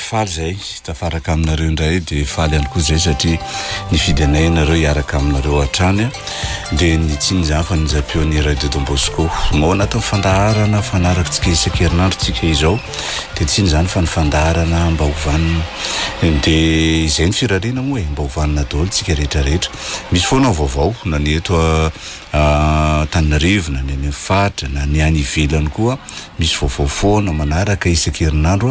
faly zay tafaraka aminareo indray dia faly ihany koa zay satria nifidy anay nareo hiaraka aminareo hatrany dia nitsiny zany fa niza-peon'ny Radio Don Bosco mao anatin'ny fandaharana fanarakatsika isan-kerinandrotsika izao dia tsiny zany fa ny fandaharana mba hovanina dia izay ny firariana moa mba hovanina daholo tsika rehetrarehetra misy foana vaovao na ny eto Tananarivo na ny any Fatra na ny any ivelany koa misy vaovao foana manaraka isan-kerinandro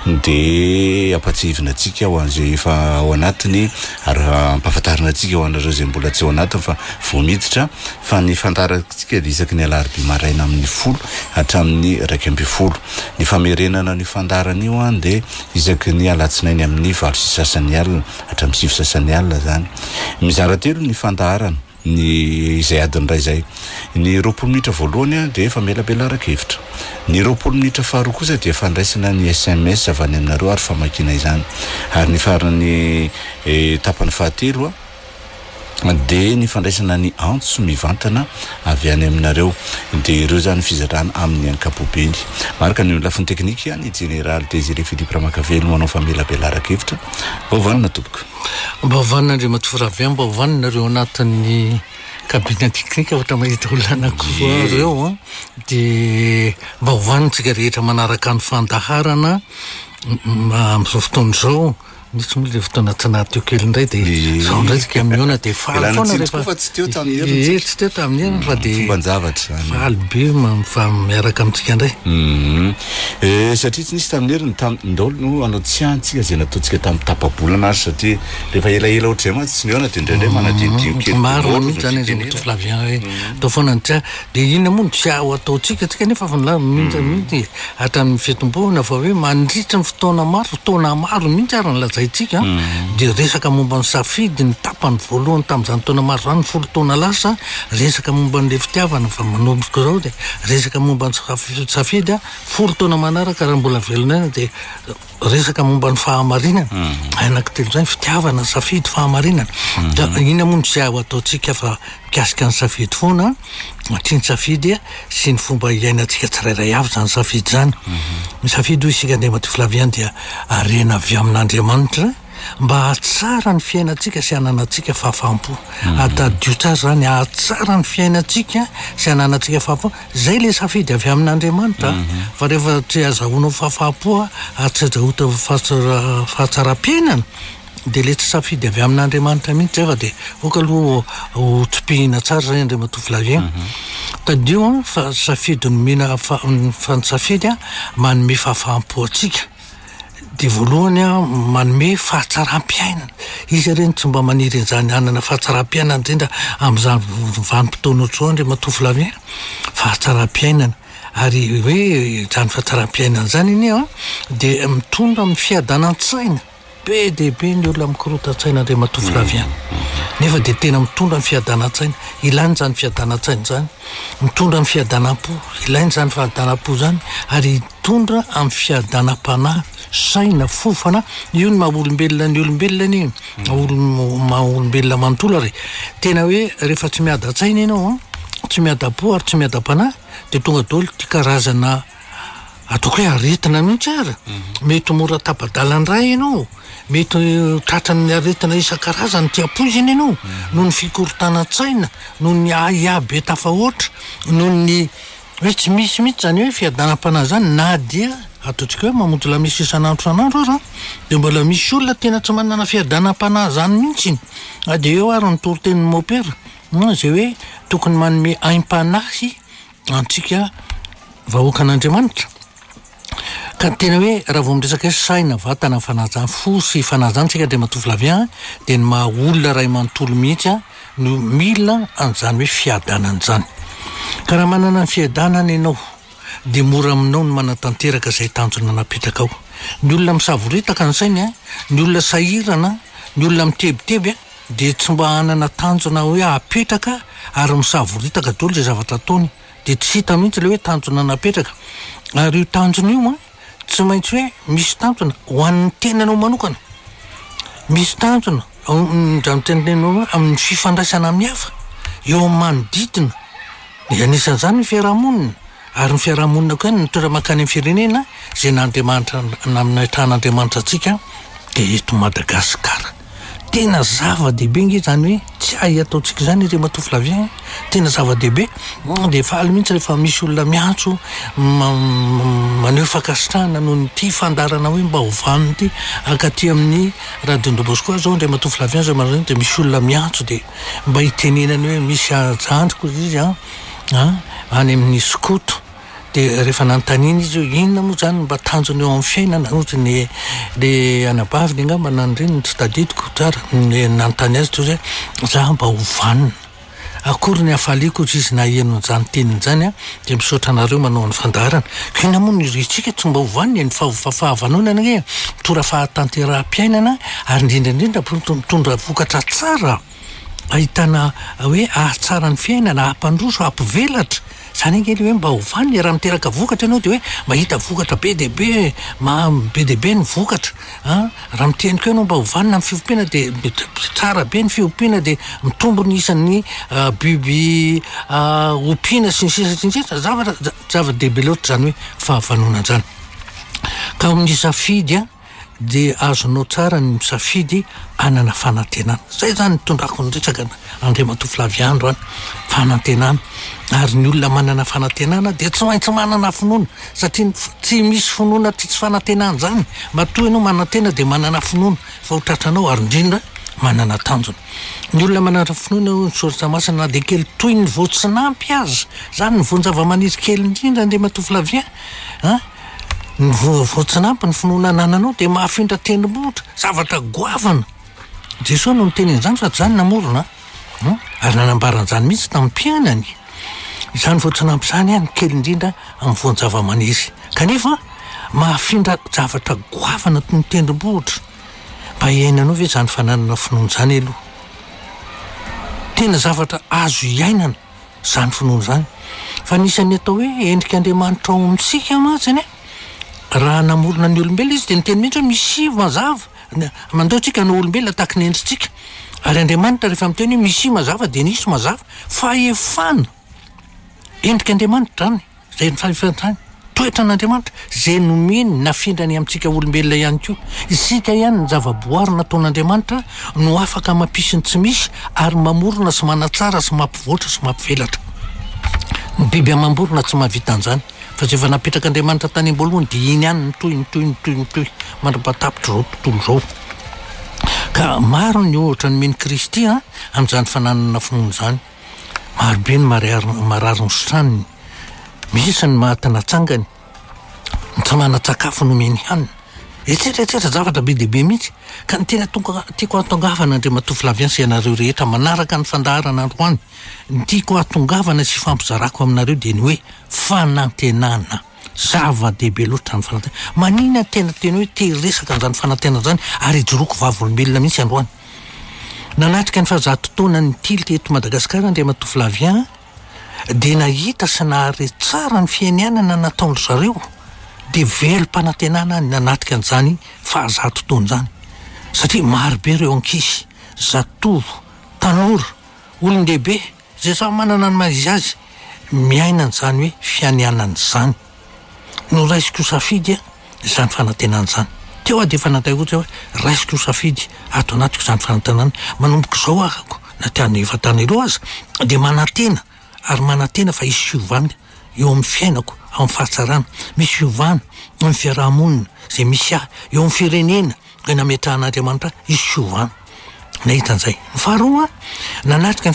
dia ampatsivina antsika ho an'izay efa ao anatiny ary ampahafantarina antsika ho anareo izay mbola tsy ao anatiny fa voamiditra fa ny fantarantsika dia isaky ny alarobia maraina amin'ny 10 hatramin'ny 12 ny famerenana ny fandarana io dia isaky ny alatsinainy amin'ny 9 sasany alina hatramin'ny 7 sasany alina zany mizara telo ny fandarana ny izay adiny ray zay ny 20 minitra voalohany dia efa melabela araka-hevitra ny 20 minitra faharoa kosa dia fandraisana ny SMS avy any aminareo ary famakina izany ary ny farany tapany fahatelo dia ny fandraisana ny antso mivantana avy any aminareo dia ireo zany fizarana amin'ny ankapobeny maraka ny lafiny teknika ny général Désiré Philippe Ramakavelo manao famelabela araka-hevitra baovanina tompoko baovanina ndre matoforavia baovanina nareo anatin'ny cabinet technique ohatra mahita olona anankiroa ireo dia baovanitsika rehetra manaraka ny fandaharana amin'izao fotoana izao nisy moa le fotoana tsanaty eo kely indray dia zao indray tsika miona dia faly foana rehefa tsy teo tamin'ny tsy teo tamin'ny fa dia fomban-javatra faly be fa miaraka amintsika indray satria tsy nisy tamin'ny heriny ndaholo no anao tsiantsika zay nataontsika tamin'ny tapabolana azy satria rehefa elaela ohatray mantsy tsy miona dia indraindray manadindio kely maro mihitsy zany zay matoflavia hoe atao foana ny tsia dia inona moa ny tsiao ataontsika tsika nefa fa mihitsy hatramin'ny fiatomboana fa hoe mandritra ny fotoana maro mihitsy ary ny lazaitsika dia resaka momba ny safidy ny tapany voalohany tamin'izany taona maro zany 10 taona lasa resaka momba ny le fitiavana fa manomboka zao dia resaka momba ny safidy 10 taona manaraka raha mbola velona dia resaka momba ny fahamarinana anankitelo zany fitiavana safidy fahamarinana ina moa ny tsy ao ataontsika fa mikasika ny safidy foana tsy ny safidy sy ny fomba iainantsika tsirairay avy zany safidy zany ny safidy ho isika nde matiflavian dia arena avy amin'Andriamanitra mba hatsara ny fiainantsika sy hananantsika fahafaham-po atadio tsara zany hatsara ny fiainantsika sy hananantsika fahafaham-po zay le safidy avy amin'Andriamanitra fa rehefa tsy azahoanao fahafaham-po hatsazaota fahatsara-piainana dia le tsy safidy avy amin'Andriamanitra mihitsy fa dia oka aloha ho tsipihina tsara zay indray matovlavia tadio fa safidy nomena fa ny safidy manome fahafaham-po atsika dia voalohany manome fahatsaram-piainana izy ireny tsy mba maniry an'izany anana fahatsaram-piainana indrindra amin'izany vanim-potoana ohatsoa indray matovlavia fahatsaram-piainana ary hoe zany fahatsaram-piainana zany iny dia mitondra amin'ny fiadanan-tsaina be dia be ny olona mikorotan-tsaina indray matovlavia nefa dia tena mitondra ny fiadanan-tsaina ilainy zany fiadanan-tsaina zany mitondra ny fiadanam-po ilainy zany fiadanam-po zany ary mitondra amin'ny fiadanam-panahy saina fofana io ny maha-olombelona ny olombelona iny maha-olombelona manontolo ary tena hoe rehefa tsy miadan-tsaina ianao tsy miadam-po ary tsy miadam-panahy dia tonga daholo ty karazana ataoko hoe aretina mihitsy ary mety mora tabadalan-dray ianao mety tratrany aretina isan-karazany tiapoizina ianao noho ny fikorotanan-tsaina noho ny aiabe tafahoatra noho ny hoe tsy misy mihitsy zany hoe fiadanam-panahy zany na dia ataontsika hoe mamonjy la misy isan'andro san'andro aza dia mbola misy olona tena tsy manana fiadanam-panahy zany mihitsy dia eo ary ny torotenin'ny mopera zay hoe tokony manome aim-panahy antsika vahoakan'Andriamanitra ka tena hoe raha vao miresaka hoe saina vatana fanazany fo sy fanazany tsika dia matovlavia dia ny maha olona ray manontolo mihitsy no mila an'izany hoe fiadanana zany ka raha manana ny fiadanana ianao dia mora aminao ny manatanteraka izay tanjona napetraka ao ny olona misavoritaka ny sainy ny olona sahirana ny olona mitebiteby dia tsy mba hanana tanjona hoe apetraka ary misavoritaka daholo izay zavatra ataony dia tsy hita mihitsy le hoe tanjona napetraka ary io tanjona io tsy maintsy hoe misy tanjona ho an'ny tenanao manokana misy tanjona zanytenenao amin'ny fifandraisana amin'ny hafa eo amin'ny manodidina dia anisan'izany ny fiarahamonina ary ny fiarahamonina koa nitoera makany amin'ny firenena zay n'Andriamanitra namina tan'Andriamanitra antsika dia eto Madagasikara. Tena zava-dehibe nge zany hoe tsy hay ataontsika zany re Matoa Flavien, tena zava-dehibe dia faly mihitsy rehefa misy olona miantso maneho fankasitrahana noho nyty fandarana hoe mba hovaniny ty akaty amin'ny Radio Don Bosco zao ndray Matoa Flavien zay marazany dia misy olona miantso dia mba hitenenany hoe misy ajandroko izy any amin'ny skoto. Dia rehefa nanontaniny izy inona moa zany mba tanjony eo amin'ny fiainana ohatrany le anabaviny angamba nanireny tsy tadidiko tsara nanontany azy toy hoe za mba hovanina akory ny hafaliako izy na eno zany teniny zany dia misaotra anareo manao ny fandarana kina moa ny itsika tsy mba hovaniny ny fahavanonana nge mitora fahatanteram-piainana ary indrindraindrindra mitondra vokatra tsara ahitana hoe ahatsara ny fiainana ahampandroso ahampivelatra zany angely hoe mba hovaniny raha miteraka vokatra ianao dia hoe mahita vokatra be dehibe be dehibe ny vokatra raha miteny ko ianao mba hovanina amin'ny fiompiana dia tsara be ny fiompiana dia mitombo ny isan'ny biby ompiana sy ny sisa zava-dehibe loatra zany hoe fahavanonana zany ka misafidy dia azonao tsara ny misafidy anana fanantenana. Zay zany tondrako ny resaka André Matoa Flavien andro any fanantenana. Ary ny olona manana fanantenana dia tsy maintsy manana finoana satria tsy misy finoana tsy fanantenana zany. Matoa ianao manantena dia manana finoana fa ho tratranao ary indrindra manana tanjona. Ny olona manana finoana ny soratra masina dia kely toy ny voatsinampy azy zany ny voan-java-maniry kely indrindra André Matoa Flavien ny voatsinampy ny finoana anananao dia mahafindra tendrombohitra zavatra goavana. Jesosy no niteneny zany fa tsy zany namorona ary nanambaran'izany mihitsy tamin'ny mpianany. Izany voatsinampy zany any kely indrindra amin'ny voan-java-maniry kanefa mahafindra zavatra goavana toy ny tendrombohitra. Mba iainanao ve zany fananana finoana zany aloha? Tena zavatra azo iainana zany finoana zany fa nisan'ny atao hoe endrika Andriamanitra ao amintsika matsiny raha namorona ny olombelona izy dia niteny mihitsy hoe misy mazava mandao tsika no olombelona tahaka ny endritsika ary Andriamanitra rehefa miteny hoe misy mazava dia nisy mazava fahefana endrika Andriamanitra zany zay ny fahefana toetra n'Andriamanitra zay nomeny nafindrany amintsika olombelona ihany koa. Isika ihany ny zava-boary nataon'Andriamanitra no afaka mampisy ny tsy misy ary mamorona sy manatsara sy mampivoatra sy mampivelatra. Ny biby amam-borona tsy mahavita an'izany fa zay efa napetraka Andriamanitra tany am-boalohany dia iny ihany nitoy mandrapatapitra zao tontolo zao. Ka maro ny ohatra nomeny Kristy amin'izany fananana finoana zany. Marobe ny marary ny sotraniny, misy ny mahatanatsangany, ny tsy manan-tsakafo nomeny hanina. Etsetraetsetra zavatra be dehibe mihitsy ka ny tena tiako hatongavana André Matoa Flavien sy ianareo rehetra manaraka ny fandaharana androany. Ny tiako hatongavana sy fampizarako aminareo dia ny hoe fanantenana. Zava-dehibe loatra ny fanantenana. Manina tena hoe teresaka an'izany fanantenana zany ary ijoroako vavolombelona mihitsy androany. Nanatrika ny fahazato-taona ny tilty eto Madagasikara André Matoa Flavien dia nahita sy nahare tsara ny fiainanana nataon'ny zareo dia velom-panantenana nanatrika an'izany fahazato-taona zany satria marobe ireo ankizy, zatovo, tanora, olon-dehibe zay samy manana ny maha-izy azy miaina an'izany hoe fianianana izany. No raisiko safidy izany fanantenana izany. Teo dia fanantay ohatra hoe raisiko safidy ato anatiko izany fanantenana manomboka izao ahako na tiany efa tany aloha azy dia manantena ary manantena fa hisy fiovana eo amin'ny fiainako amin'ny fahatsarana, misy fiovana amin'ny fiarahamonina zay misy eo amin'ny firenena hoe nametrahan'Andriamanitra hisy fiovana. Nahita an'izay. Ny faharoa nanatrika ny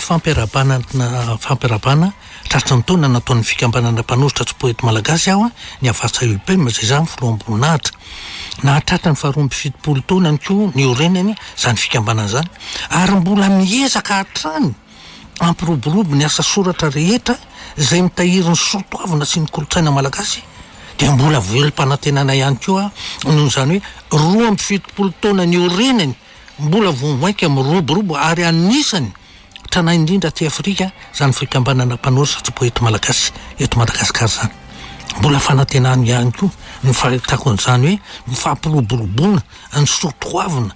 fampiarabana tratra ny taona nataon'ny fikambanana mpanoratra tsy poety malagasy aho ny Avarsa UPM zay zany filoam-boninahitra. Nahatratra ny faharoa amby fitopolo taona ny koa ny orenany zany fikambanana zany ary mbola miezaka hatrany ampiroborobo ny asa soratra rehetra zay mitahiry ny soatoavina sy ny kolotsaina malagasy dia mbola velom-panantenana ihany koa noho izany hoe roa amby fitopolo taona ny orenany mbola vomaika miroborobo ary anisany tranahy indrindra ty Afrika zany fikambanana mpanoratra tsy poety malagasy eto Madagasikara zany. Mbola fanantenana ihany koa ny fahitako an'izany hoe mifampiroboroboana ny soatoavina,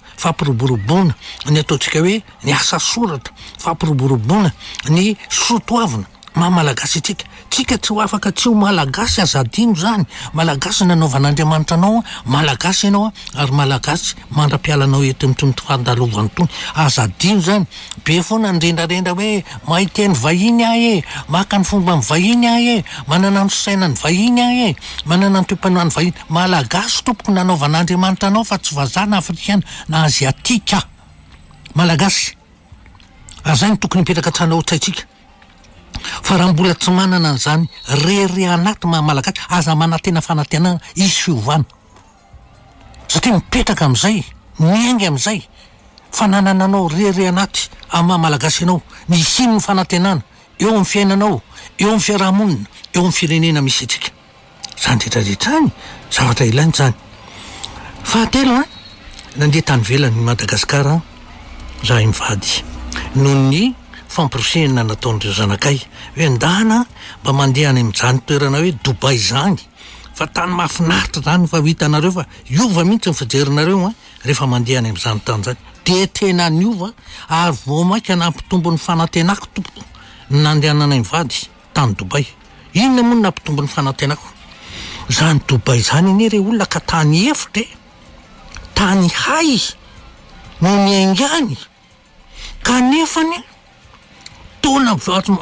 fampiroboroboana ny ataontsika hoe ny asa soratra, fampiroboroboana ny soatoavina Malagasy tsika tsy ho afaka tsy ho malagasy azadino zany. Malagasy nanaovan'Andriamanitra anao, malagasy ianao ary malagasy mandra-pialanao eto mitronto fandalovany tony. Azadino zany. Be foana nrendrarendra hoe mahay teny vahiny ahy maka ny fomba ny vahiny ahy manana ny saina ny vahiny ahy manana ny toe-panoany vahiny. Malagasy tompoko nanaovan'Andriamanitra anao fa tsy vazana afrikana na aziatika. Malagasy azay ny tokony mipetraka tsanao tsaitsika. Fa raha mbola tsy manana an'izany rery anaty malagasy aza manantena fanantenana izy fiovana. Satria mipetraka amin'izay, miainga amin'izay fa nanananao rery anaty amin'ny malagasy ianao, ny siny ny fanantenana eo amin'ny fiainanao, eo amin'ny fiarahamonina, eo amin'ny firenena misy antsika. Zany rehetrarehetra any zavatra ilainy zany. Fahatelo nandeha tany velany Madagasikara raha mivady noho ny famporosena nataon'ireo zanakay hoe andana mba mandeha any amin'izany toerana hoe Dubai zany. Fa tany mahafinaritra zany fa hitanareo fa iova mihitsy ny fijerinareo rehefa mandeha any amin'izany tany zany. De tena niova ary vao maika nampitombo ny fanantenako tompoko nandehananay mivady tany Dubai. Inona moa nampitombo ny fanantenako? Zany Dubai zany ine re olona ka tany efitra tany hay no miaingany kanefany tona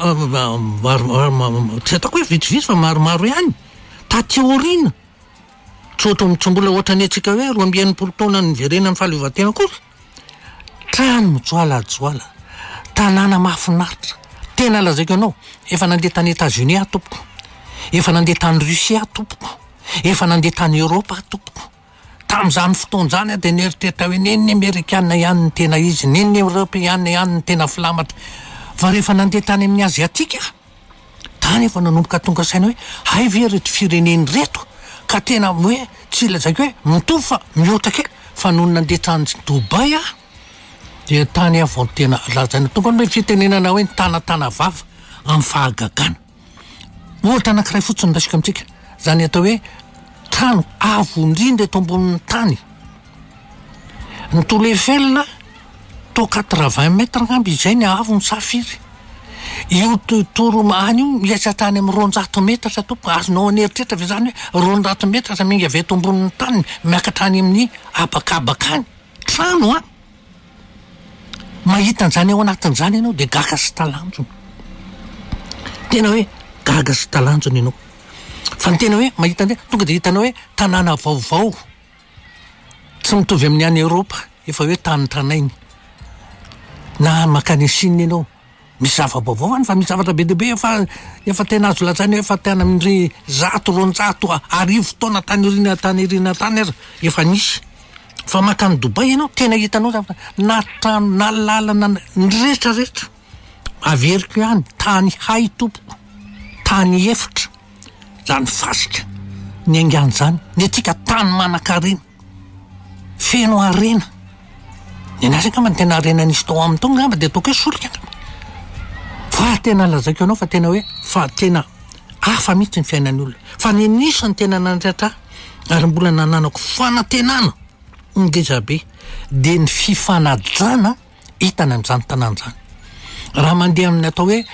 tsy atako hoe vitsivitsy fa maromaro ihany taty orina tsy ohatry mitsimbola ohatrany atsika hoe 12 taona ny verena ny fahaleovantena kosa. Trano mitsoalajoala, tanàna mahafinaritra. Tena lazaiko anao efa nandeha tany États-Unis tompoko, efa nandeha tany Russia tompoko, efa nandeha tany Europa tompoko. Tamin'izany fotoan'izany dia nieritreritra hoe neny Amerikana ihany ny tena izy, neny Europeana ihany ny tena filamatra. Fa rehefa nandeha tany amin'ny aziatika tany efa nanomboka tonga saina hoe hay ve reto fireneny reto ka tena hoe tsy lazaiko hoe mitovy fa mihoatra ke fa noho nandeha tany Dubai dia tany avao tena lazaina tonga hoe fitenenana hoe tanatana vava amin'ny fahagagana. Ohatra anankiray fotsiny raisika amintsika zany atao hoe trano avo indrindra eto ambonin'ny tany. Ny Tour Eiffel to 80 mètres ngamby izay ny avo ny safiry. Io toromany io miasa tany amin'ny 200 metatra tompoko. Azonao aneritreritra ve zany hoe 200 metatra minga avy eto ambonin'ny tany miakatra any amin'ny abakabakany. Trano mahita an'izany ao anatin'izany ianao dia gaga sy talanjona. Tena hoe gaga sy talanjona ianao. Fa ny tena hoe mahita an'izay tonga dia hitanao hoe tanàna vaovao. Tsy mitovy amin'ny any Europa efa hoe tany tranainy. Na makany Chine ianao misy zava-baovao any fa misy zavatra be deaibe efa tena azo lazaina hoe efa tena amin'ny 100-200 arivo taona tany irina tany efa nisy. Fa makany Dubai ianao tena hitanao zavatra na trano na lalana ny rehetrarehetra averiko ihany tany hay tompoko, tany efitra. Zany fasika ny aingany zany ny atsika tany manan-karena feno arena. Ny anazy angamba tena arena nisy tao amin'ny tao ngamba dia ataoko hoe solika. Fa tena lazaiko ianao fa tena hoe fa tena hafa mihitsy ny fiainan'ny olona. Fa ny nisany tena nandratra ary mbola nananako fanantenana ngezabe dia ny fifanajana hitana amin'izany tanàna zany. Raha mandeha amin'ny atao hoe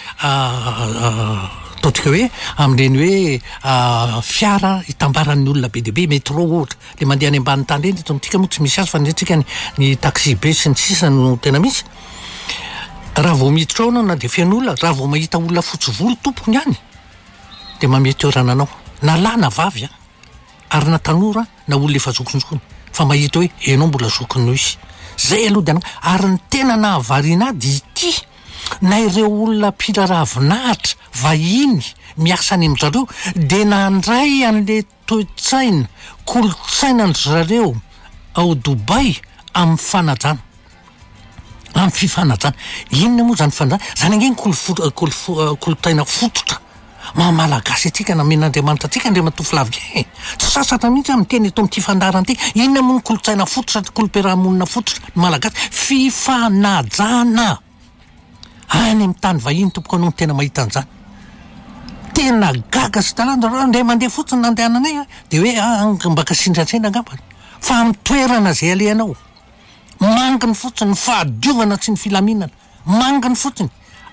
ataontsika hoe amin'ireny hoe fiara hitambaran'ny olona be deaibe métro ohatra le mandeha any ambany tany reny itsika moa tsy misy azy fa ndratsika ny taxi be sy ny sisa no tena misy. Raha vao miditra ao anao na dia feno olona, raha vao mahita olona fotsy volo tompony ihany dia mametoerana anao na lahy na vavy ary na tanora na olona efa zokonjokony fa mahita hoe ianao mbola zokony izy. Zay aloha dia ary ny tena nahavariana dia ity na ireo olona mpiraravinahitra vahiny miasa any amin'izareo dia nandray an'le toe-tsaina kolotsaina ny zareo ao Dubai amin'ny fanajana, amin'ny fifanajana. Inona moa zany fanajana? Zany angeny kolotaina fototra malagasy atsika namen'Andriamanitra atsika Andriamanitra filavy. Tsy sasatra mihitsy amin'ny teny eto amin'ity fandarana ity. Inona moa ny kolotsaina fototra, kolom-piarahamonina fototra ny malagasy? Fifanajana any amin'ny tany vahiny tompoko anao tena mahita an'izany. Tena gaga sy talanja ndray mandeha fotsiny nandehananay dia hoe mbaka sindratsena angamba. Fa amin'ny toerana izay alehanao manginy fotsiny ny fahadiovana tsy ny filaminana, manginy fotsiny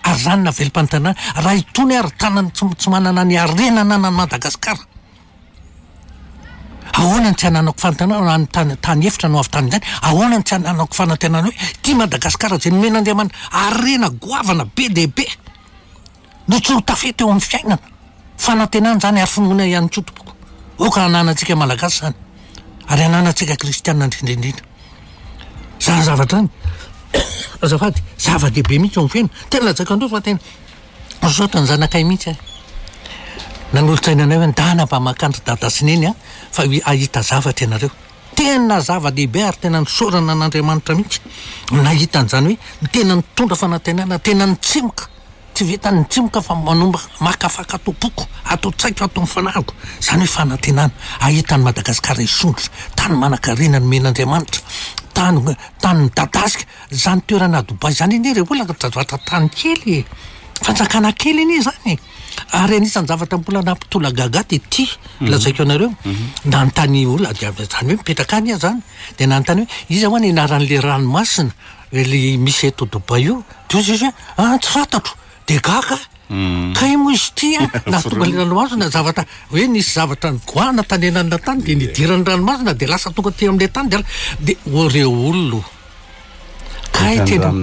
ary zany na velim-pantanàna raha itony ary tanany tsy manana ny arenana na Madagasikara. Ahoana ny tsy hananako fantanàna ny tany efitra no avy tany izany, ahoana ny tsy hananako fanantenana hoe ty Madagasikara zay nomen'Andriamanitra arena goavana be dia be no tsy ho tafety eo amin'ny fiainana. Fanantenana zany ary finoana ihany koa tompoko. Oka hananantsika malagasy zany ary hananantsika kristianina indrindraindrindra. Zany zavatra any azafady zava-dehibe mihitsy ao amin'ny fiainana. Tena lazaiko andreo fa tena misaotra ny zanakay mihitsy ahy. Nanolotsaina anay hoe ndana mba makandry dada sineny a fa ahita zavatra ianareo. Tena zava-dehibe ary tena nisaorana an'Andriamanitra mihitsy nahita an'izany hoe tena nitondra fanantenana, tena nitsimoka. Tsy vita nitsimoka fa manomba makafaka atao boko, atao tsaiko, atao mifanariko. Zany hoe fanantenana ahitany Madagasikara isondrotra, tany manan-karena nomen'Andriamanitra, tany midadasika, zany toerana Dubai zany iny re olona zavatra tany kely, fanjakana kely iny zany. Ary anisan'ny zavatra mbola nampitola gaga dia ty lazaiko anareo nanontany olona diavy zany hoe mipetraka any zany dia nanontany hoe iza hoany anaran'le ranomasina le misy eto Dubai io dia izy hoe tsy fantatro dia gaga ka imo izy ty na tonga le ranomasina zavatra hoe nisy zavatra nigoana tanenana tany dia nidiran'ny ranomasina dia lasa tonga ty amin'le tany dia oreo olona ka tena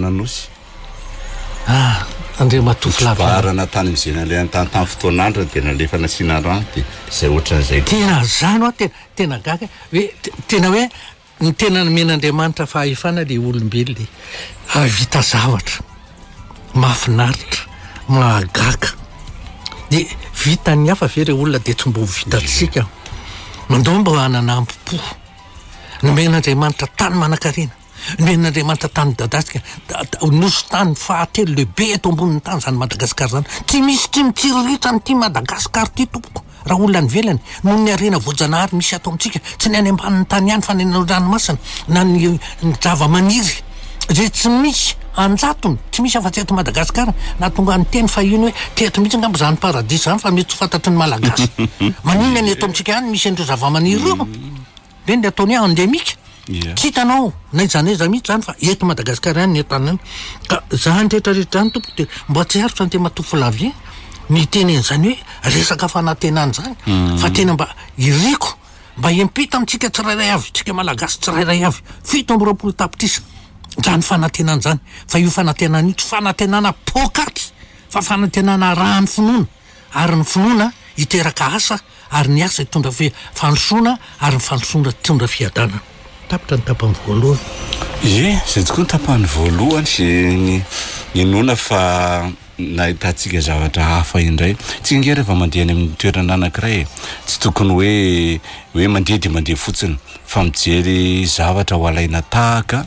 Andrea Matoflavy tany mizena le tany fotoan'andro dia nalefa nasiana rano dia zay ohatran'izay. Tena zany ho tena gaga hoe tena hoe ny tena nomen'Andriamanitra fahefana le olombelona avita zavatra mahafinaritra mahagaga dia vita ny hafa ve re olona dia tsy mbo vitatsika mandao mba hananampo nomen'Andriamanitra tany manan-karena, nomen'Andriamanitra tany dadasika nosy tany fahatelo lehibe eto ambonin'ny tany zany Madagasikara zany. Tsy misy tsy mitsiriritra ny ty Madagasikara ty tompoko raha olona ny velany noho ny arena voajanahary misy ato amintsika tsy ny any ambanin'ny tany ihany fa ny ranomasina na ny zava-maniry zay tsy misy anjatony, tsy misy afa-tsy eto Madagasikara na tonga ny teny fa ino hoe teto mihitsy angamba zany paradisa zany fa mety tsy fantatry ny malagasy. Maninona ny eto amintsika ihany misy andreo zava-maniry io reny le ataony endemika. Tsy hitanao na izanaiza mihitsy zany fa eto Madagasikara ihany ny entanany ka zany rehetrarehetra zany tompoko dia mba tsy harotra ny tema Matoflavy ny tenen'izany hoe resaka fanantenana zany fa tena mba iriko mba hiampita amintsika tsirairay avy, tsika malagasy tsirairay avy 7 tapitrisa zany fanantenana zany fa io fanantenana io tsy fanantenana pokaty fa fanantenana raha ny finoana ary ny finoana hiteraka asa ary ny asa hitondra fandrosoana ary ny fandrosoana hitondra fiadanana. Tapitra ny tapany voalohany. Zay tokoa ny tapany voalohany sy ninona fa nahitantsika zavatra hafa indray. Tsinga rehefa mandeha any amin'ny toerana anankiray tsy tokony hoe mandeha dia mandeha fotsiny fa mijery zavatra ho alaina tahaka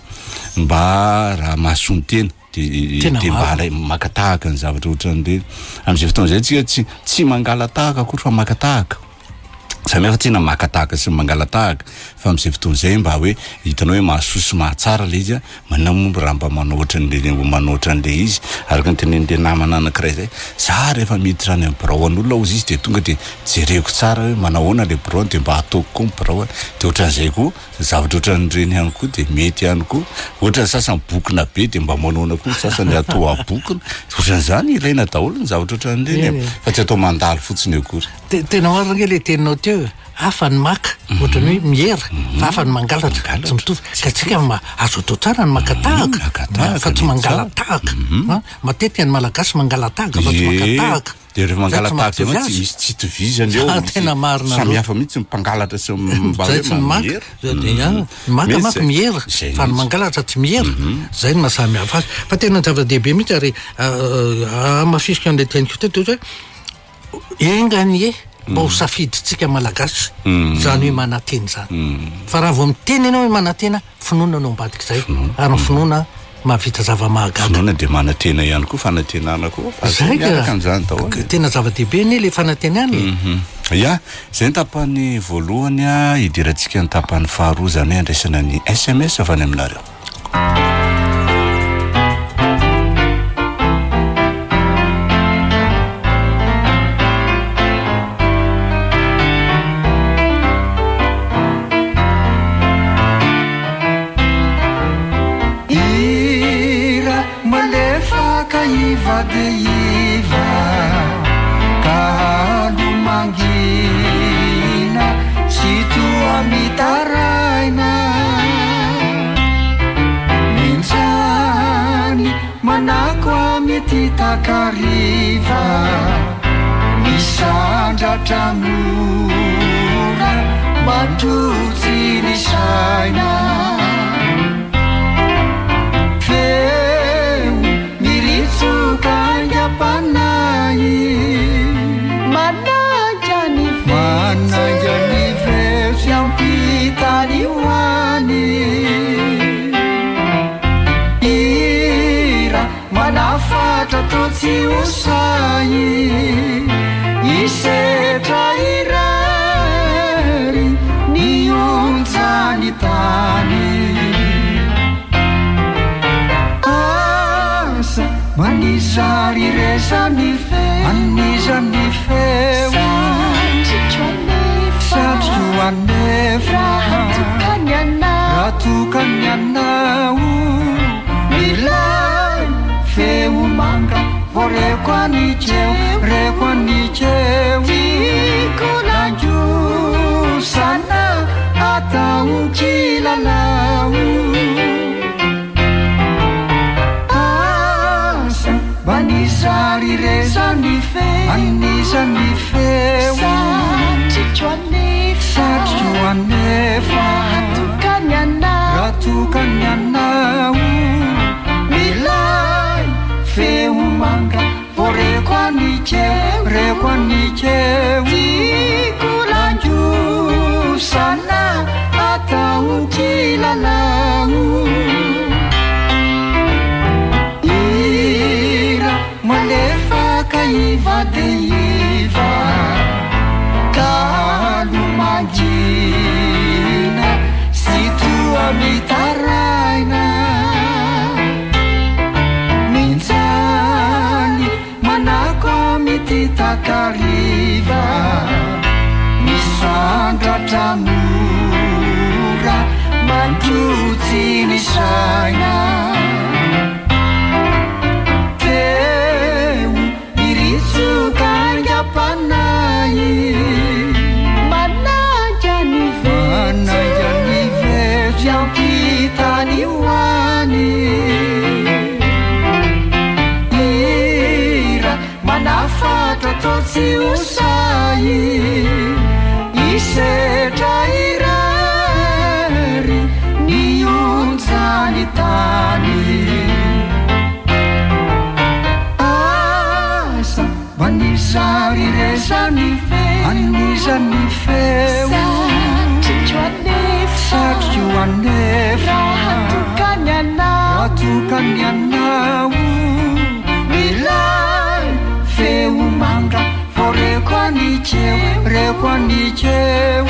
mba raha mahasontena dia mba makatahaka ny zavatra ohatran'ireny. Amin'izay fotoana izay tsika tsy mangala tahaka akory fa makatahaka. Samy hafa tsena makatahaka sy mangalatahaka fa amin'izay fotoana izay mba hoe hitanao hoe mahasoso mahatsara le izy manamomby raha mba manohatran'le izy araka ny tenen'le namana anankiray zay za rehefa miditra any amin'ny biraon'olona ozy izy dia tonga dia jereko tsara hoe manahoana le biraony dia mba ataoko koa ny biraony dia ohatran'izay koa zavatra ohatran'ireny ihany koa dia mety ihany koa ohatran'ny sasany bokina be dia mba manoana koa sasany atao abokina ohatran'izany ilaina daholo ny zavatra ohatran'ireny fa tsy atao mandalo fotsiny akory. Tena marina le teninao teo hafa ny maka ohatrany hoe mihera fa hafa ny mangalatra tsy mitovy ka tsika azo atao tsara ny makatahaka fa tsy mangalatahaka. Matetika ny malagasy mangalatahaka fa tsy makatahaka dia rehefa mangalatahaka zay tsy misy tsy tovizany eo tena marina samy hafa mihitsy mpangalatra sy mba hoe mihera makamaka mihera fa ny mangalatra tsy mihera zay no mahasamy hafa azy fa tena zava-dehibe mihitsy ary mafisika an'ilay teniko teto hoe engany mba ho safiditsika malagasy zany hoe mananteny zany fa raha vao miteny ianao hoe manantena finoana no ambadika zay ary finoana mahavita zava-mahagaga. Finoana dia manantena ihany koa fanantenana koa zay miaraka amin'izany daholo tena zava-dehibe ny le fanantenana. Ya zay ny tapany voalohany hidirantsika ny tapany faharoa zany andraisana ny SMS avy any aminareo. vadeiva kalumangina situa mitaraina minzani manako amity takariva misandratra mora mandrotsy ny saina feo miritsoka angam-panay mananjany feo sy ampitany hoany ira manafatra totsy osay isetra irary ny onjany tany asa manizary rezany feo anizany feo satroko anefa ratokany anao milay feo manga vo reko anitseo reko anitseo tikolanjosana atao kilalao asa manizary rezany feo anizany feo satroko anefa ratokany anao milay feo manga vo reko anitseo tikolanjosana atao kilalao ira malefaka ivadeiva kalumangina situa mitaraina minzani manako amity takariva misandratra mora mandrotsy ny saina feo miritsoka angam-panay mananjany veo sy ampitany hoany ira manafatra totsy osay isetra irary ny onjany tany asa manizary rezany feo anizany feo satroko anefa ratokany anao milay feo manga vo reko anitseo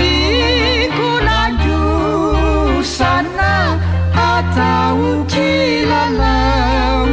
tikolanjosana atao kilalao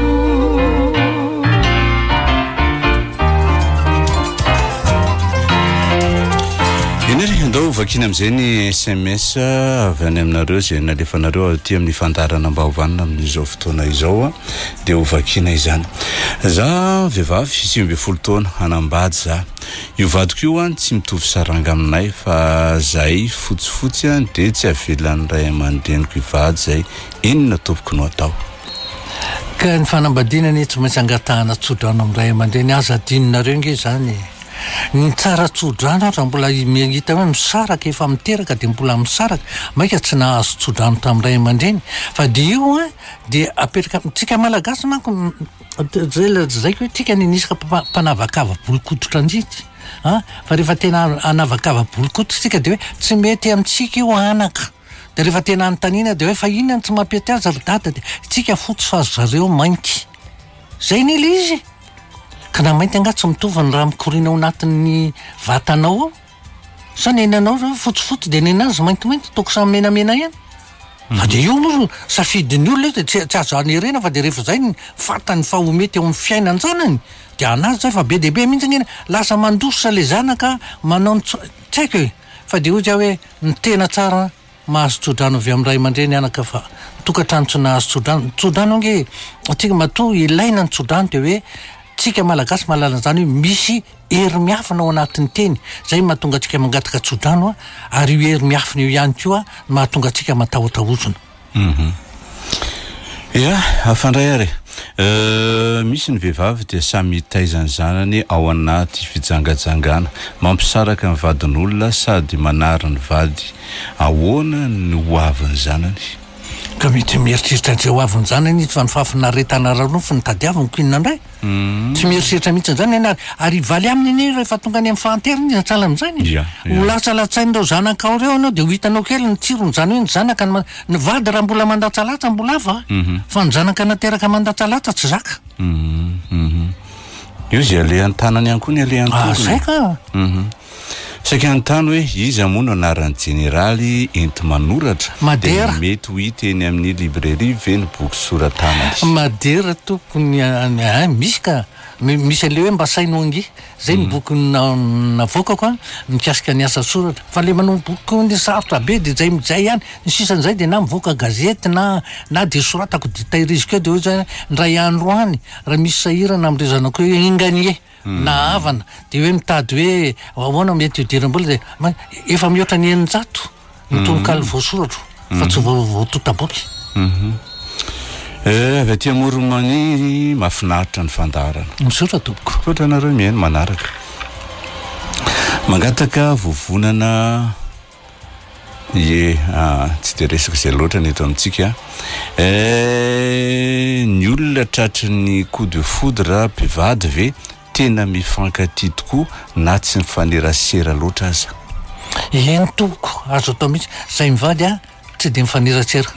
Andao vakina amizay ny SMS avy any aminareo zay nalefanareo aty amin'ny fandarana mbaovanina amin'izao fotoana izao dia ho vakina izany. Za vehivavy 20 taona anambady za. Io vadiko io tsy mitovy saranga aminay fa zay fotsifotsy dia tsy avelan'ny ray aman-dreniko ivady zay. Inona topoko no atao? Ka ny fanambadiana tsy maintsy angatahana tsodrano amin'ny ray aman-dreny aza adininareo nge zany. Ny tsara tsodrano raha mbola miangita hoe misaraka efa miteraka dia mbola misaraka maika tsy nahazo tsodrano tamin'ny ray aman-dreny fa dia io dia apetraka tsika malagasy manko zaiko hoe tsika ninisaka mpanavakava bolikototra andrity fa rehefa tena anavakava bolikototra tsika dia hoe tsy mety amintsika io anaka dia rehefa tena anontaniana dia hoe fa inona tsy mampety azy ry dada dia tsika fotsy fa azo zareo mainty zay ny ilay izy ka na mainty anga tsy mitovy ny raha mikorina ao anatin'ny vatanao ao sa nenanao fotsifotsy dia nenazy maintimainty toko samy menamena ihany fa dia io moa safidiny olona dia tsy azo anerena fa dia rehefa zay ny fatany fa ho mety eo amin'ny fiainan-janany dia anazy zay fa be dia be mihitsy ngena lasa mandosa le zanaka manao tsy haiko hoe fa dia ohatry hoe ny tena tsara mahazo tsodrano avy amin'ny ray aman-dreny anaka fa tokantrano tsy nahazo tsodrano nge atsika matoa ilaina ny tsodrano dia hoe tsika malagasy mahalala zany hoe misy hery miafina ao anatin'ny teny zay mahatonga atsika mangataka tsodrano ary io hery miafina io ihany koa mahatonga atsika matahotaozona. Ya afandray ary misy ny vehivavy dia samy taizany zanany ao anaty fijangajangana mampisaraka ny vadin'olona sady manara ny vady ahoana ny hoaviny zanany ka mety mieritreritra an'izay hoaviny zanany izy fa ny fafinaretana ranofo ny tadiaviny ko inona indray tsy mieritreritra mihitsy zany ary valy aminy iny rehefa tonga any amin'ny fahanteriny izy tsala amin'izany ho latsalatsainy reo zanakao reo anao dia ho hitanao kely ny tsirony zany hoe ny zanaka ny vady raha mbola mandatsalatsa mbola ava fa ny zanaka nateraka mandatsalatsa tsy zaka io zay alehan'ny tanany ihany koa ny alehan'ny tokony zay ka saika nytany hoe izy amono anaran'ny jeneraly enti manoratra madera mety ho hita eny amin'ny librairie ve ny boky soratana madera tokony misy ka misy ale hoe mba sainoangy zay ny boky navokako a mikasika ny asa soratra fa le manao boky ny sarotra be de zay mijay ihany ny sisan'izay de na mivoaka gazety na de soratako de tahiriziko eo de hoe zay ndray andro any raha misy sahirana am're zanako hoe inganie na havana de hoe mitady hoe ahoana mety idiram-bola de efa mihoatra ny eninjato mitononkalo voasoratro fa tsy voatotaboky avy aty Moromany mahafinaritra ny fandarana misotra tompoko sotra nareo mihaino manaraka mangataka vovonana tsy de resaka zay loatra ny eto amintsika ny olona tratry ny coup de foudre mpivady ve tena mifankatia tokoa na tsy mifanerasera loatra aza eny tompoko azo atao mihitsy zay mivady tsy de mifanerasera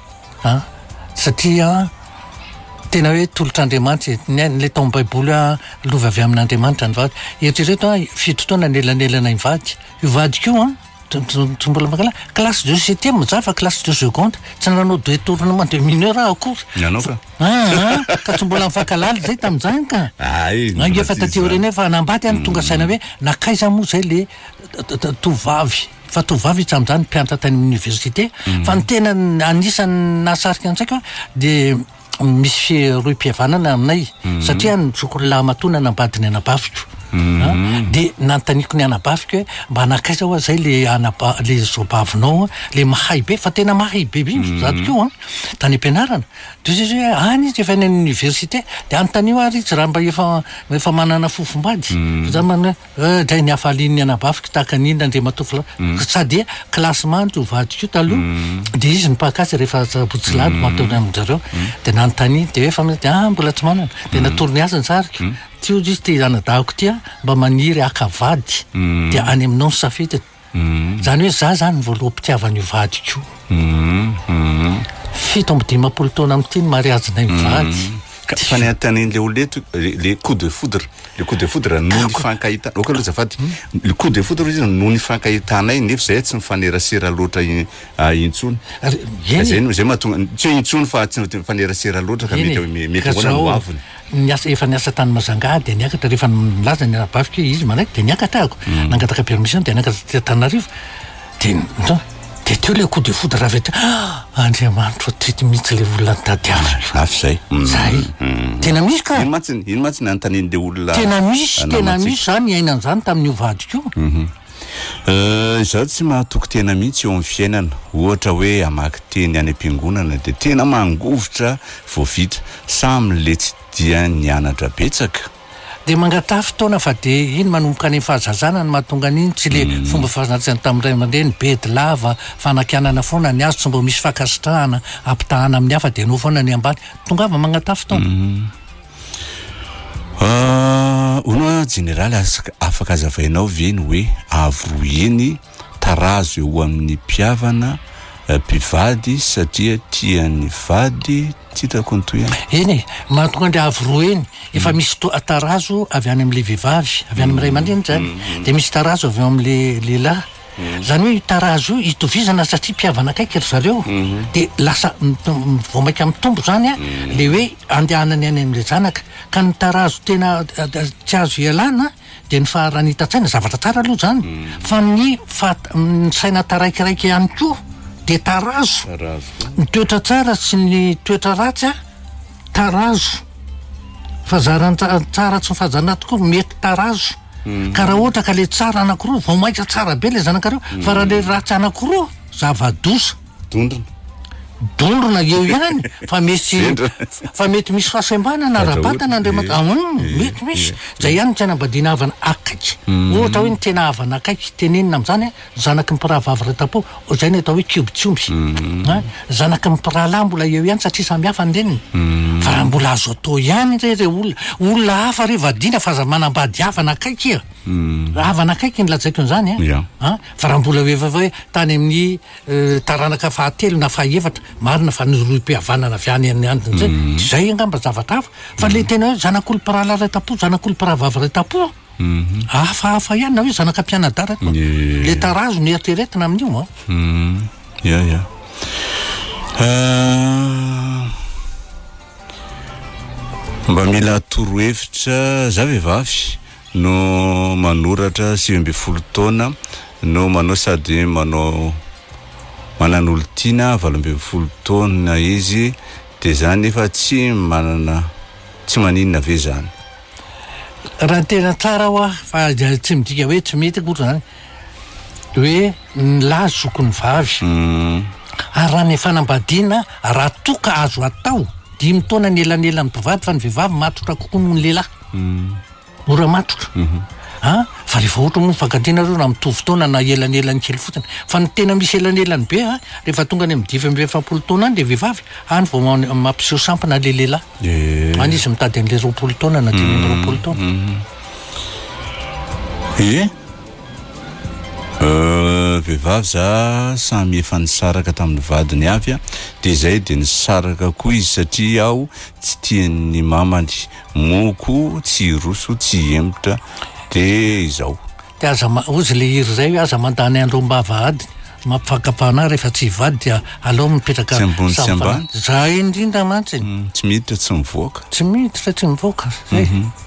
satria tena hoe tolotr'Andriamanitra le tao am-baiboly lova avy amin'Andriamanitra ny vady eritrereto fitotoana nelanelana ivady io vady kio tsy mbola makala classe de septième za fa classe de seconde tsy nanao deux tournements de mineur akory nanao ka ka tsy mbola mifankalaly zay tamin'izany ka efa tateo reny fa nambady any tonga saina hoe nakaiza moa zay le tovavy fa tovavy tsy amin'izany mpianatra tany université fa ny tena anisany nasarika antsika de misy roy mpihavanana aminay satria ny sokolona matona nambadiny anabaviko de nantaniko ny anabaviko hoe mba nakaiza hoa zay le zobavinao le mahay be fa tena mahay be zato kio tany ampianarana de izy hoe any izy efa any université de antanio ary izy raha mba efa manana fofombady za manao dray ny hafalin'ny anabaviko tahaka ninona andre matofla sady classement to vady kio taloha de izy ny pakasy rehefa botsilady matony aminjareo de nantany de efa mbola tsy manana de natorony azy ny sariko tio izy te zanadahako tia mba maniry akavady de any aminao ny safidiny zany hoe za zany voaloha-pitiavan'io vady kio 7 taona am'ty ny mariazinay mivady fa ny antaniny le ololeto le coup de foudre noho ny fankahitana oka aloha zafady le coup de foudre izy noho ny fankahitanay nefa zay tsy mifanerasera loatra intsony zay mahatonga tsy intsony fa tsy mifanerasera loatra ka mety ahoana no aviny efa niasa tany Mazanga de niakatra rehefa nilaza ny anabaviko izy manaiky de niakatra ako nangataka permission de niakatra Tanarivo de teo le coup de foudre raha vety Andriamanitra tety mihitsy le olona nitadiaviko afy zay tena misy ka ino matsy nantaniny le olona tena misy zany iainana zany tamin'io vady kio izaho tsy mahatoky tena mihitsy eo amin'ny fiainana ohatra hoe amaky teny any am-piangonana de tena mangovotra voavita samyle tsy dia nianatra betsaka de mangatafy fotoana fa de iny manomboka any fahazazana ny mahatonga an'iny tsy le fomba fahazazana tamin'ray aman-dreny bedy lava fanakianana foana ny azo tsy mba misy fakasitrahana ampitahana amin'ny hafa de no foana ny ambany tonga ava mangatafy fotoana ono jeneraly afaka azavainao veny hoe avroeny tarazo eo amin'ny mpiavana mpivady satria tian'ny vady titako ny toy eny mahatonga andre avroeny efa misy tarazo avy any amin'le vehivavy avy any amin'ray aman-dreny zany de misy tarazo avy amin'le lehilahy zany hoe tarazo io itovizana satria mpiavana akaiky ry zareo de lasa vao maika mitombo zany le hoe andehanany any amin'le zanaka ka ny tarazo tena tsy azo ialana de ny faharanita-tsaina zavatra tsara aloha zany fa ny saina taraikiraiky ihany koa de tarazo ny toetra tsara sy ny toetra ratsy tarazo fazarany tsara tsy fazarana tokoa mety tarazo ka raha ohatra ka le tsara anankiroa vao maika tsara be le zanakareo fa raha le ratsy anankiroa zava-dosa dondrona eo ihany fa mety misy fahasembanana rabatana andriamanitra mety misy zay ihany tsy anambadiana havana akaiky ohatra hoe ny tena havana akaiky tenenina am'zany zanaky mipirahavavy retapo zay ny atao hoe kiobitsomby zanaky mipirahalay mbola eo ihany satria samihafa ny reniny fa raha mbola azo atao ihany re olona hafa re vadina fa za manambady havana akaiky ia havana akaiky ny lazaiko n'zany fa raha mbola hoe tany amin'ny taranaka fahatelo na fahaefatra marina fa nyroim-pihavanana avy any zay zay angamba zavatra hafa fa le tena hoe zanak'olo mpirahala retapo zanak'olo mpirahavavy retapo hafa ihany na hoe zanaka mpianadara koa le tarazo ny eritreretina amin'io ia mba mila torohevitra za vehivavy no manoratra 20 taona no manao sady manan'olo tiana 20 taona izy de zany efa tsy maninona ve zany raha tena tsara hoa fa tsy midika hoe tsy mety koa zany hoe lahy zoko ny vavy ary raha ny fanambadiana raha toka azo atao 5 taona ny elanela ny mpivady fa ny vehivavy matotra kokoa noho ny lehilahy ora matotra fa rehefa ohatra moa mifankatina reo na mitovy taona na elanelany kely fotsiny fa ny tena misy elanelany be rehefa tonga any amin'ny 20 taona any le vehivavy any vao mampiseho sampana le lehilahy any izy mitady an'le 20 taona na 20 taona vehivavy za samy efa nisaraka tamin'ny vadiny avy de zay de nisaraka koa izy satria aho tsy tian'ny mamany moko tsy roso tsy embotra de izao de aza ozy le iry zay hoe aza mandany androm-bava ady mampifakapana rehefa tsy hivady dia alao mipetraka sy ambany zay indrindra mantsy tsy miditra tsy mivoaka tsy mivoaka zay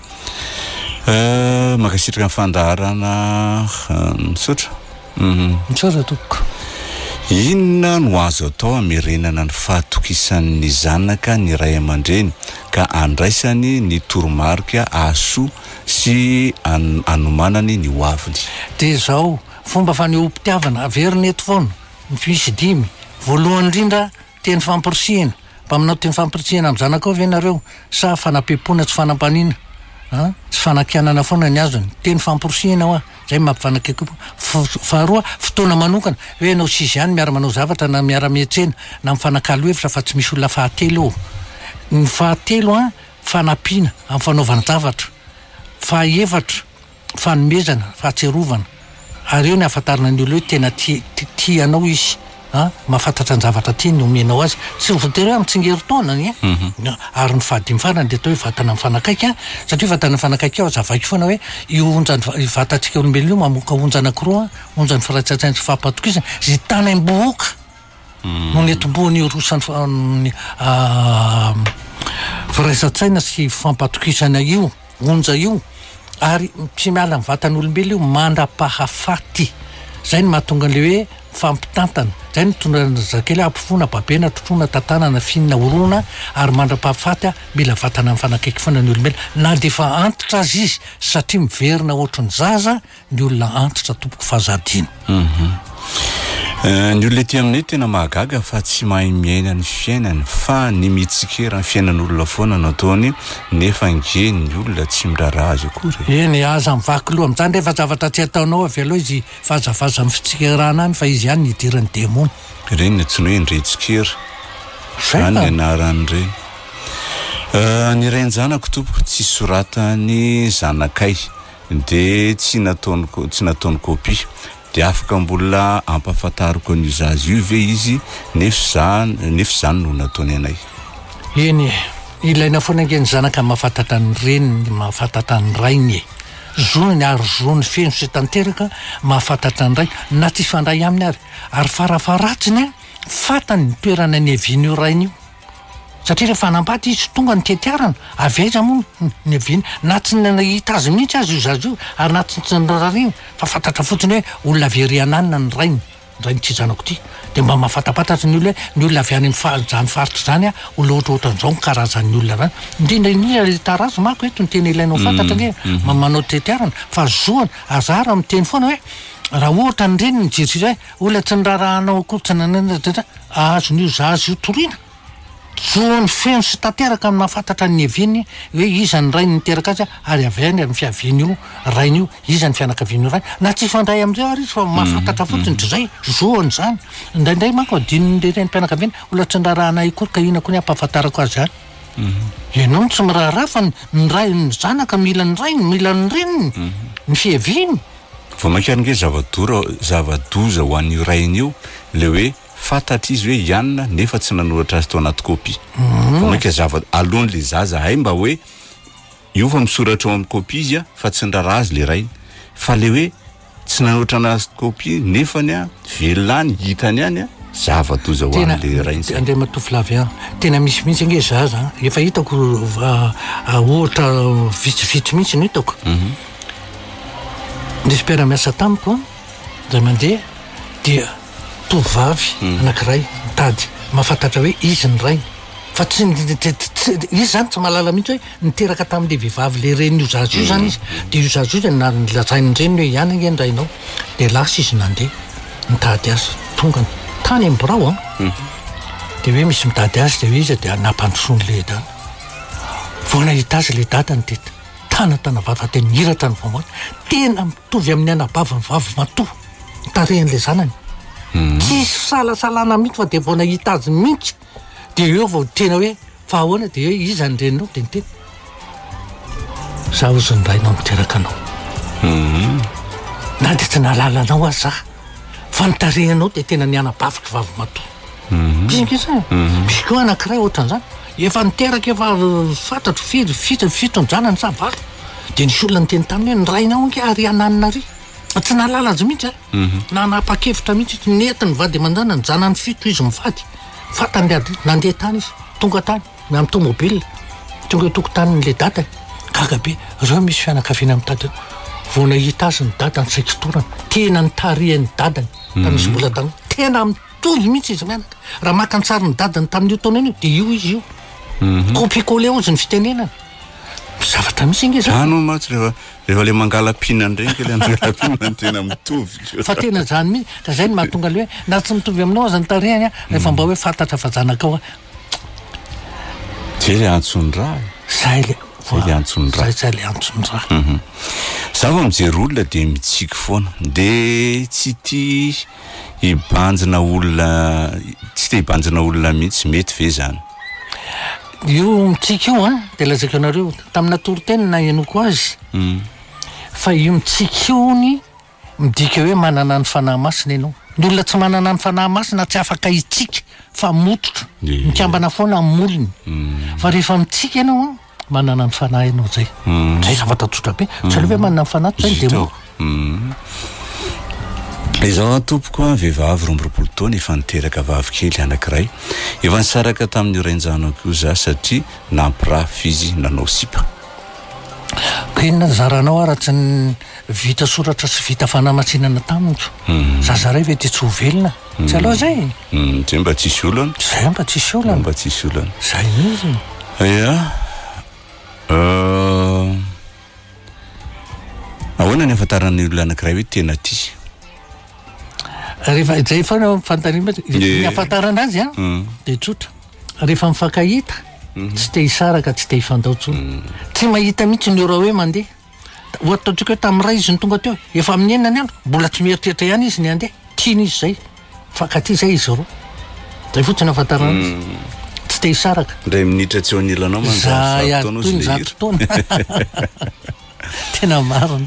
makasitraka fandaharana misotra misotra toko inona no azo atao amerenana ny fahatokisan'ny zanaka ny ray aman-dreny ka andraisany ny toromarika asoa sy anomanany ny hoaviny de zao fomba fa ny ompitiavana averiny eto foana misy 5 voalohany indrindra teny fampirisihana mba aminao teny fampirisihana amin'ny zanaka ao ve nareo sa fanapepona tsy fanampanina sy fanakianana foana ny azony teny fampirisihana hoa zay mampifanakeko faharoa fotoana manokana hoe anao sisy ihany miara manao zavatra na miara-mietsena na mifanakalo hevitra fa tsy misy olona fahatelo ny fahatelo fanampiana amin'ny fanaovana zavatra fahaefatra fanomezana fahatserovana ary eo ny ahafantarana ny olo hoe tena tianao izy mahafantatra ny zavatra ty ny omenao azy tsy voatery hoe mitsingerin-taona ary ny fahadimy farany de atao hoe vatana mifanakaiky satria vatana mifanakaiky ao zavaiko foana hoe io onjany vatantsika olombelona io mamoaka onja anankiroa onjany firatsatsainy sy fahampatokisana zay tany am-boaka no netomboany rosany firaisatsaina sy fampatokisana io onja io ary tsy miala ny vatan'olombelona io mandra-pahafaty zay ny mahatonga le hoe fampitantana zay ny tondra zakely ampifona babena totrona tantanana finina orona ary mandra-pahafaty mila vatana mifanakaiky foana ny olombelona na de fa antitra azy izy satria miverina ohatrany zaza ny olona antitra tompoko fahazadina ny olona ety aminay tena mahagaga fa tsy mahay miaina ny fiainany fa ny mitsikera ny fiainan'olona foana nataony nefa ngeny ny olona tsy miraharaha azy akory eny aza mivaky loha amin'izany rehefa zavatra tsy ataonao avy aloha izy fazavaza mifitsikeraana any fa izy ihany nidirany demony reny ny tsiny hoe ndretsikera zany ny anarany reny ny rainy zanako tompoko tsy soratany zanakay de tsy nataony kopia de afaka mbola ampahafantariko ny zazy io ve izy nefa zany no nataony anay eny ilaina foana ngeny zanaka mahafantatra ny reniny mahafantatra ny rainy zoniny ary zony feno sy tanteraka mahafantatra ny ray na tsy fandray aminy ary farafaratsiny fatany ny toerana ny aviny io rainy io satria rehefa hanambady izy tonga ny tetiarana avy aiza moa ny aviny na tsy nahita azy mihitsy azy io zazy io ary na tsy nirariny fa fantatra fotsiny hoe olona veriananina ny rainy ndray nity zanako ty de mba mahafatapatatra ny olona hoe ny olona avy any zany faritra zany a olo ohatraohatran'izao ny karazan'ny olona rany indrindra le tarazo mako eto ny tena ilainao fantatra nge manao tretiarana fa zoana azara miteny foana hoe raha ohatra ny reny mijery hoe olona tsy ny rarahanao kotsana azo ny zazy io toriana zoany feno sy tanteraka amin'ny mahafantatra ny eviny hoe izany ray niteraka azy ary avany amin'ny fiaviany io rainy io izany fianakaviany io ray na tsy fandray am'izay ary izy fa mahafantatra fotsiny dry zay zoany zany indraindray manko adininy le reny mpianakaviany olona tsy ny rarahana ikory ka ina koa ny ampahafantarako azy any ianao tsy miraharaha fa ny ray ny zanaka mila ny rainy mila ny reniny ny fiaviny vao mankeringe zava-doza ho an'io rainy io le hoe fantatra izy hoe ianina nefa tsy nanoratra azy tao anaty kopy fa maika alony le zaza hay mba hoe io fa misoratra ao amin'ny kopy izy a fa tsy ndraraha azy le rainy fa le hoe tsy nanoratra anazy kopy nefany a velany hitany any a zava-doza ho an'le rainy zay andray matofilavy a tena misy nge zaza efa hitako ohatra vitsivitsy mihitsy no hitako nisy mpiara-miasa tamiko zay mandeha dia tovavy anankiray mitady mahafantatra hoe izy ny rainy fa tsy izy zany tsy mahalala mihitsy hoe niteraka tamin'le vehivavy le ren'io zazy io zany izy de io zazy io zany nalazainy reny hoe ihany nge ny rainao de lasa izy nandeha mitady azy tonga tany am'borao de hoe misy mitady azy de hoe izy de nampandrosony le dana vao nahita azy le dadany teta tana vava tena hiratra ny vamoana tena mitovy amin'ny anabava ny vavy matoa tarehan'le zanany tsisy salasalana mihitsy fa de vao nahita azy mihitsy de eo vao tena hoe fa ahoana de hoe izy any reninao de niteny za ozy ny rainao miteraka anao na de tsy nalalanao azy za fa nitarehanao de tena ny anabavaka vavy matoa isikisa misy koa anankiray ohatran'izany efa niteraka efa fantatro fito ny janany sa valo de nisy olona niteny taminy hoe ny rainao nge ary ananina ry tsy nalala azy mihitsy na napa-kevitra mihitsy nety ny vady aman-dana ny janany fito izy mivady fantany ady nandeha tany izy tonga tany amin'ny tomobile tonga tokotanin'le dadany kakabe reo misy fianakaviana amin'ny dadany vao nahita azy ny dadany saikitorana tena nitarihan'ny dadany misy mbola dany tena mitovy mihitsy izy mianaka raha maka ny sary ny dadany tamin'io taona iny de io izy io kopikole ozy ny fitenenany zavatra misy inge zany matsy rehefa le mangalam-pinany regny ke le mangalam-pinany tena mitovy fa tena zany mihitsy ka zay ny mahatonga le hoe na tsy mitovy aminao aza ny tarehany a rehefa mba hoe fantatra fa zanakao a zay le antsondraha zay le antsondraha zay le antsondraha za fa mijery olona de mitsiky foana de tsy tia hibanjina olona mihitsy mety ve zany io mitsika io de lazako anareo tamina toroteny na ianoko azy fa io mitsika io ny midika hoe manana ny fanahy masina ianao ny olona tsy manana ny fanahy masina tsy afaka hitsika fa mototra mikambana foana amin'olony fa rehefa mitsika ianao manana ny fanahy ianao zay zavatra tsotra be tsy aloha hoe manana ny fanahy zay de izao tompoko vehivavy 12 taona efa niteraka vavikely anankiray efa nisaraka tamin'ny rainjanako io za satria nampirafy izy nanao sipa ko inona zaranao raha tsy vita soratra sy vita fanamasinana taminko zazaray ve ty tsy ho velona tsy aloha zay zay mba tsisy olana zay mba tsisy olana zay izy ahoana ny afantaran'ny olona anankiray hoe tena ty rehefa zay foana fantarina ny afantarana azy de tsotra rehefa mifankahita tsy te hisaraka tsy te hifandaotsony tsy mahita mihitsy ny ora hoe mandeha ohatra taontsika hoe tamin'ny ray izy ny tonga teo efa amin'ny enina ny andro mbola tsy mieritreritra ihany izy ny andeha tiany izy zay fankaty zay izy roa zay fotsiny afantarana izy tsy te hisaraka ndray minitra tsy eo anilanao zato taona tena marina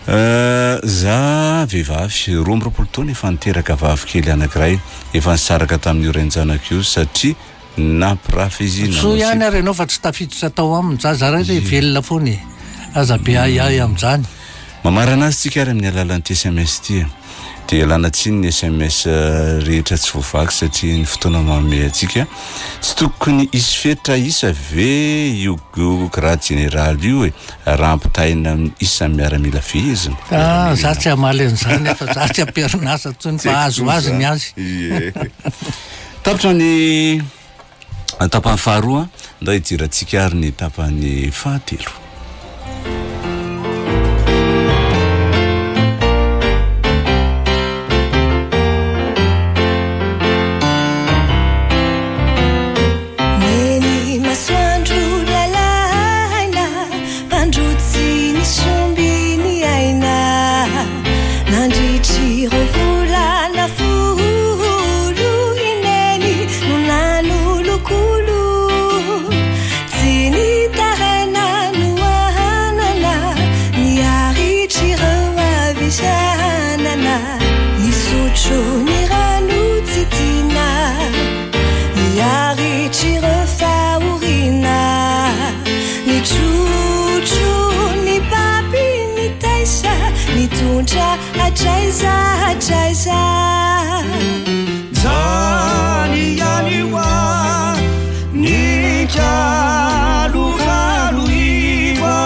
za vehivavy 12 taona efa niteraka vavikely anankiray efa nisaraka tamin'io renjanako io satria nampirafy izy so ihany ary ianao fa tsy tafiditra tao aminy zazaray zay velona foany aza be ay amin'izany mamarana azy tsika ary amin'ny alalan'ity SMS ty dia lanatsiny ny SMS rehetra tsy voavaky satria ny fotoana manome antsika tsy tokony isy fetra isa ve io grade général io raha ampitaina isa miaramila fehezina za tsy amaly an'izany fa za tsy ampierinasa tsony fa azo ny azy tapitra ny tapany faharoa nda hidirantsika ary ny tapany fahatelo Zani yaniwa ni jalu kalu iwa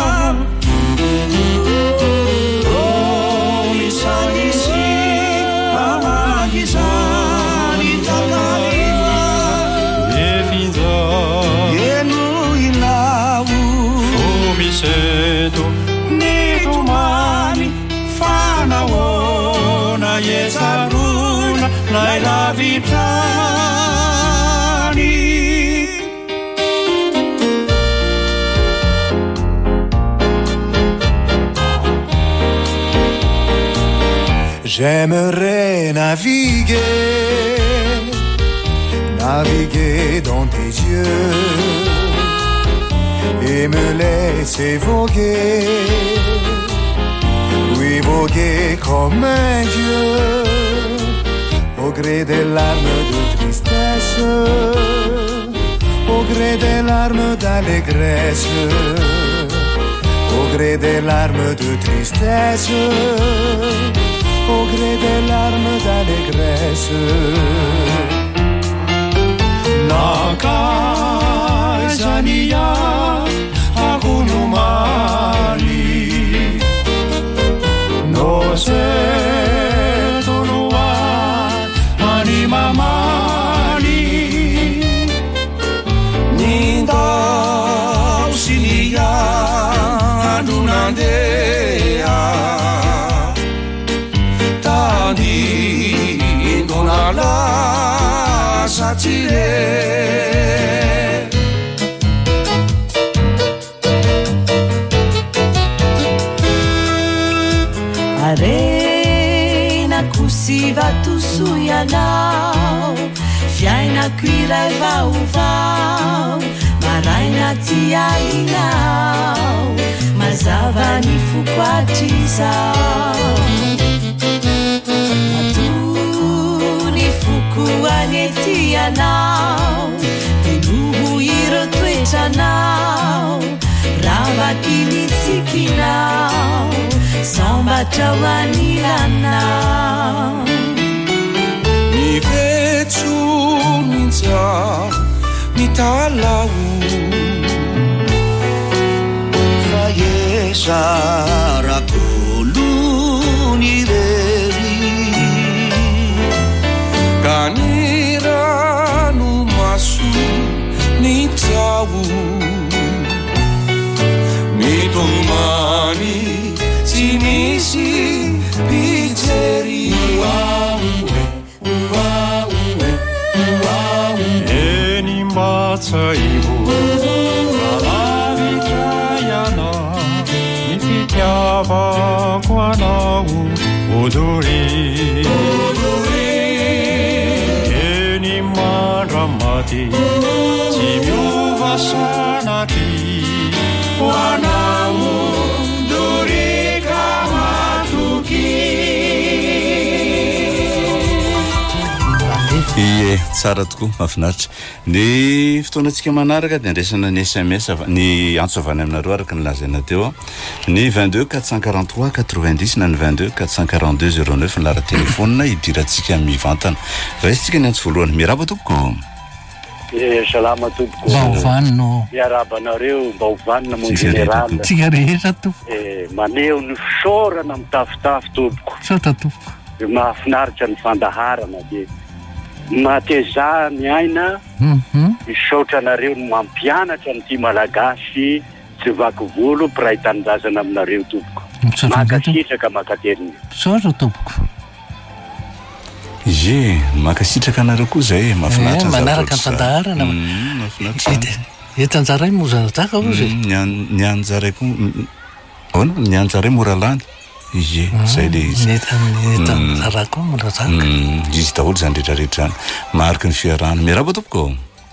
Oh misani si mama gizani takaliwa Efinza Yenu inawu Fumisedo Nitumani Fanawona Yesaruna Laila Vitrani J'aimerais naviguer dans tes yeux et me laisser voguer, oui voguer comme un dieu. Au gré des larmes de tristesse, au gré des larmes d'allégresse, au gré des larmes de tristesse, au gré des larmes d'allégresse. Nakaizania akunumani, no se. Mamani Ninda usilia Adunandea Tadi Indonala Satire Arena kusiva tusuyanao Fiainako iray vaovao maraina ty alinao mazava ny foko atrizao matony foko agnety anao de noho ireo toetranao ravaky ny tsikinao sambatra ho anilanao Ninja nitalau Fayesa rakoluni reri Kanira numasu nitau Mitomani sinisi pizzeria Saibu Valavitrayana Nifitiava Kwanau Uduri Eni Maramati Timiuva Sanati Wanau Duri Kamatuki tsara tokoa mahafinaritra ny fotoanantsika manaraka dia andraisana ny SMS ny antso avany aminareo araka ny lazaina teo ny 22 443 90 na ny 22 442 09 ny lara telefônina idirantsika mivantana raisitsika ny antso voalohany miaraba tompoko salama tompoko baovanno miarabanareo baovanna mon général tsika rehetra tompoko maneo ny fisaorana mitafitafy tompoko sota tompoko mahafinaritra ny fandaharana dia mateza ny aina misaotra anareo ny mampianatra ny ty malagasy tsy vakovolo mpiray tanindrazana aminareo tompoko makasitraka makateriny sota tompoko ye makasitraka anareo koa zay mahafinaritra manaraka ny fandaharana etanjaray mozanataka o zay ny anjaray koa ona ny anjaray moralany ye zay le izy etanjarako morazaka izy daholo zany rehetrarehetra zany mariky ny fiarahana miaraba tompoko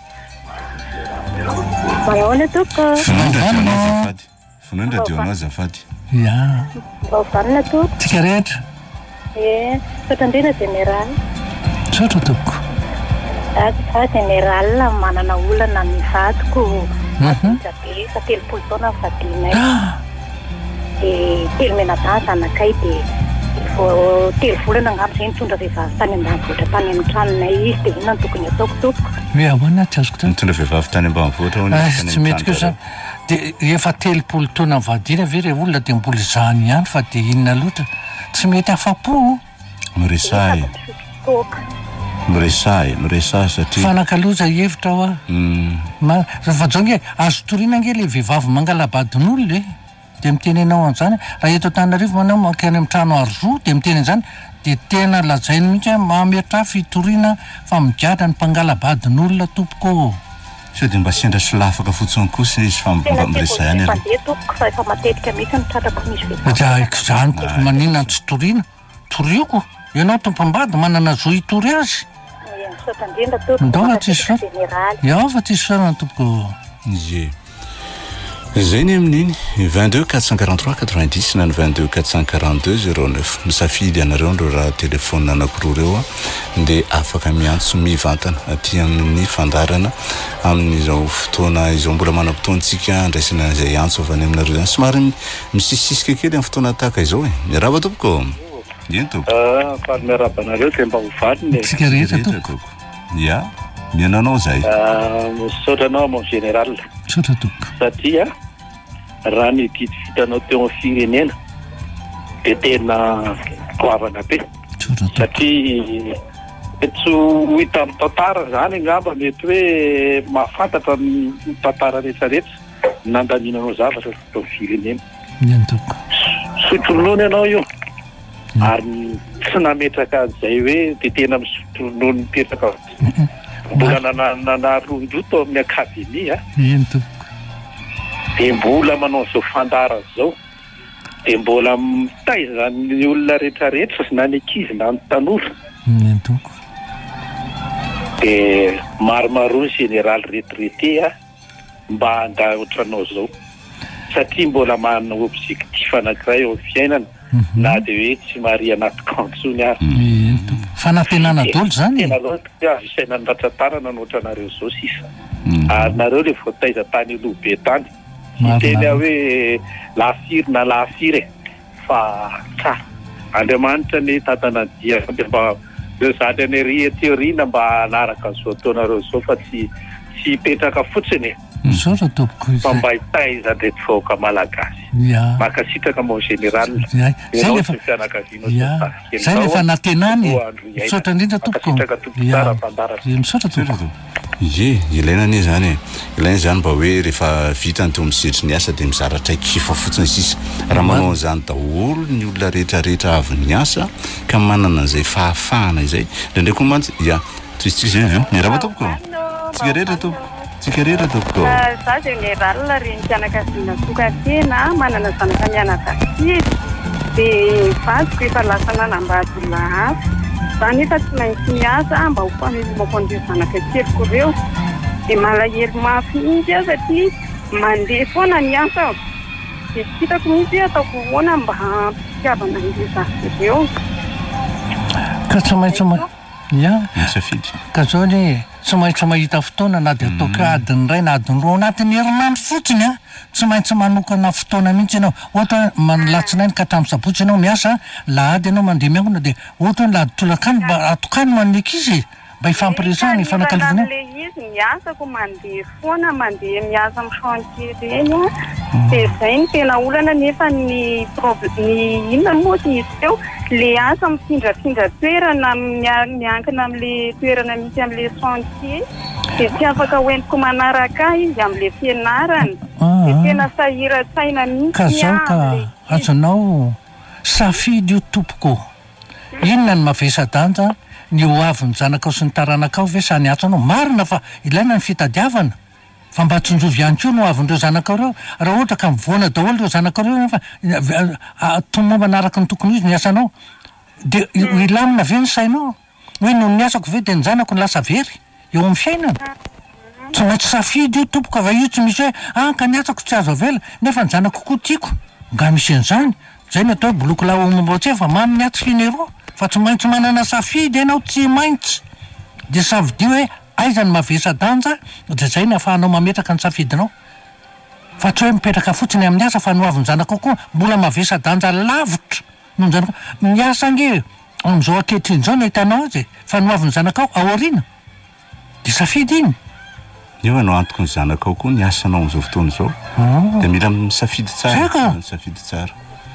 Mayaona tompoko Fernanda Dionao azafady ya baovanna tompoko tsika rehetra sotandrina général sotra tompoko fa général manana olana mivadiko be fa 30 taona fadinay telo menadà zanakay dia telo volana angamba zay nitondra vehivavy tany ambanivohitra tany amin'ny tranonay izy dia inona ny tokony ataoko tompoko hoe ahoana tsy azoko mitondra vehivavy tany ambanivohitra tsy mety koa zany dia efa 30 taona vadina ve re olona dia mbola zany ihany fa dia inona loatra tsy mety afapo miresay satria fanakaloza hevitra ao fa jonge azo toriana nge le vehivavy mangalabadin'olona dia miteny anao an'izany raha eto Antananarivo manao makany amin'ny trano arzo dia miteny an'izany dia tena lazainy mihitsy mametra fitoriana fa migadra ny mpangalabadin'olona tompoko sao dia mba sendra solafaka fotsiny kosa izy fa mba miresay any tompoko fa efa matetika mihitsy nitratrako misy vehivavy zany maninona tsy toriana torioko ianao tompom-bady manana zo hitory azy sotandrindra tompoko ndao tsisy général fa tsisy farana tompoko ye zay ny amin'iny 22 443 90 na ny 22 442 09 misafidy anareo ndreo raha telefônina anankiroa reo dia afaka miantso mivantana aty amin'ny fandarana amin'izao fotoana izao mbola manam-potoantsika andraisana zay antso avany aminareo zany somary misisisika kely amin'ny fotoana tahaka izao miaraba tompoko eny tompoko fa miarabanareo dia mba hovaliny tsika rehetra tompoko ya miananao zay misotranao mon général sotra tompoko satria raha ny didy vitanao teo amin'ny firenena dia tena goavana be satria tsy hita amin'ny tantara zany angamba mety hoe mahafantatra ny tantara rehetrarehetra nandaminanao zavatra teo amin'ny firenena eny tompoko sotronono ianao io ary tsy nametraka an'izay hoe dia tena misotronono mipetraka mbola nanarondroto amin'ny akademia eny tompoko dia mbola manao zao fandara zao dia mbola mitaiza ny olona rehetrarehetra na ny ankizy na ny tanora eny tompoko dia maromaro ny général retraité mba hanga ohatranao zao satria mbola manana objectif anankiray eo amin'ny fiainana na dia hoe tsy mari anaty kantsony ary eny tompoko fanantenana dolo zany tena loatra isainany ratsatanana nohatranareo zao sisa ary nareo le voataiza tany lobe tany tena hoe lafiry na lafiry fa tsara andriamanitra ny tatana dia mba zady any ry teoriana mba anaraka zao ataonareo zao fa tsy hipetraka fotsiny misora tompoko fa mba hitaiza ndraiky vahoaka malagasy makasitraka mon général zay lefa natenany misotra indrindra tompoko misotra tompoko ye ilaina ny zany ilaina zany mba hoe rehefa vitany teo misedry ny asa dia mizaratra ikifa fotsiny sisa raha manao an'izany daholo ny olona rehetrarehetra avy ny asa ka manana an'izay fahafahana izay ndraindray koa mantsy ya toisytsika zay avy eo miaraba tompoko tsika rehetra tompoko tsika rehetra tompoko za général reny mpianakaviana sokatena manana zanaka mianakavy dia vadiko efa lasa nanambady lahafa zany efa tsy maintsy miasa mba ho famelomako an'ireo zanaka keliko ireo dia malahelo mafy mihitsy aho satria mandeha foana ny asa dia tsy hitako mihitsy hoe ataoko hoana mba hampitiavana an'ireo zanaka ireo ka tsy maintsy ia misafidy ka zao ny tsy maintsy mahita fotoana na dia ataoko adiny ray na adiny roa anatin'ny herinandro fotsiny a tsy maintsy manokana fotoana mihitsy ianao ohatra latsinainy ka hatramin'ny sabotsy ianao miasa lahady ianao mandeha miangona dia ohatra ny lahady tolakany mba atokany ho an'ny ankizy mba hifampiresahana hifanankalivana le izy miasako mandeha foana mandeha miasa amin'ny chantier reny a dia zay ny tena olana nefa ny inona moa izy teo le asa mifindrafindra toerana miankina amin'le toerana misy amin'le chantier dia tsy afaka hoentiko manaraka izy amin'le fianarana dia tena sahira-tsaina mihitsy ka zao ka azonao safidy io tompoko inona ny mavesa-danja ny hoavy ny zanakao sy ny taranakao ve sa ny atsanao marina fa ilaina ny fitadiavana fa mba tsonjovy ihany koa no hoavindreo zanakao reo raha ohatra ka mivoana daholo reo zanakao reo fa tomo manaraka ny tokony izy ny asanao dia ilamina ve ny sainao hoe noho ny asako ve dia ny zanako ny lasa very eo amin'ny fiainana tsy maintsy safidy io tompoko va io tsy misy hoe ka ny asako tsy azo avela nefa ny zanako koa tiako nga misy an'izany zay ny atao hoe boloko la omomboatsy fa mamy ny aty finero fa tsy maintsy manana safidy ianao tsy maintsy dia savidio hoe aiza ny mavesa-danja dia zay ny afahanao mametraka ny safidinao fa tsy hoe mipetraka fotsiny amin'ny asa fa noaviny zanakao koa mbola mavesa-danja lavitra noho ny zanakao ny asa nge amin'izao ankehitriny zao no hitanao azy fa noaviny zanakao ao aoriana dia safidy iny io anao antoko ny zanakao koa ny asanao amin'izao fotoana izao dia mila misafidy tsara misafidy tsara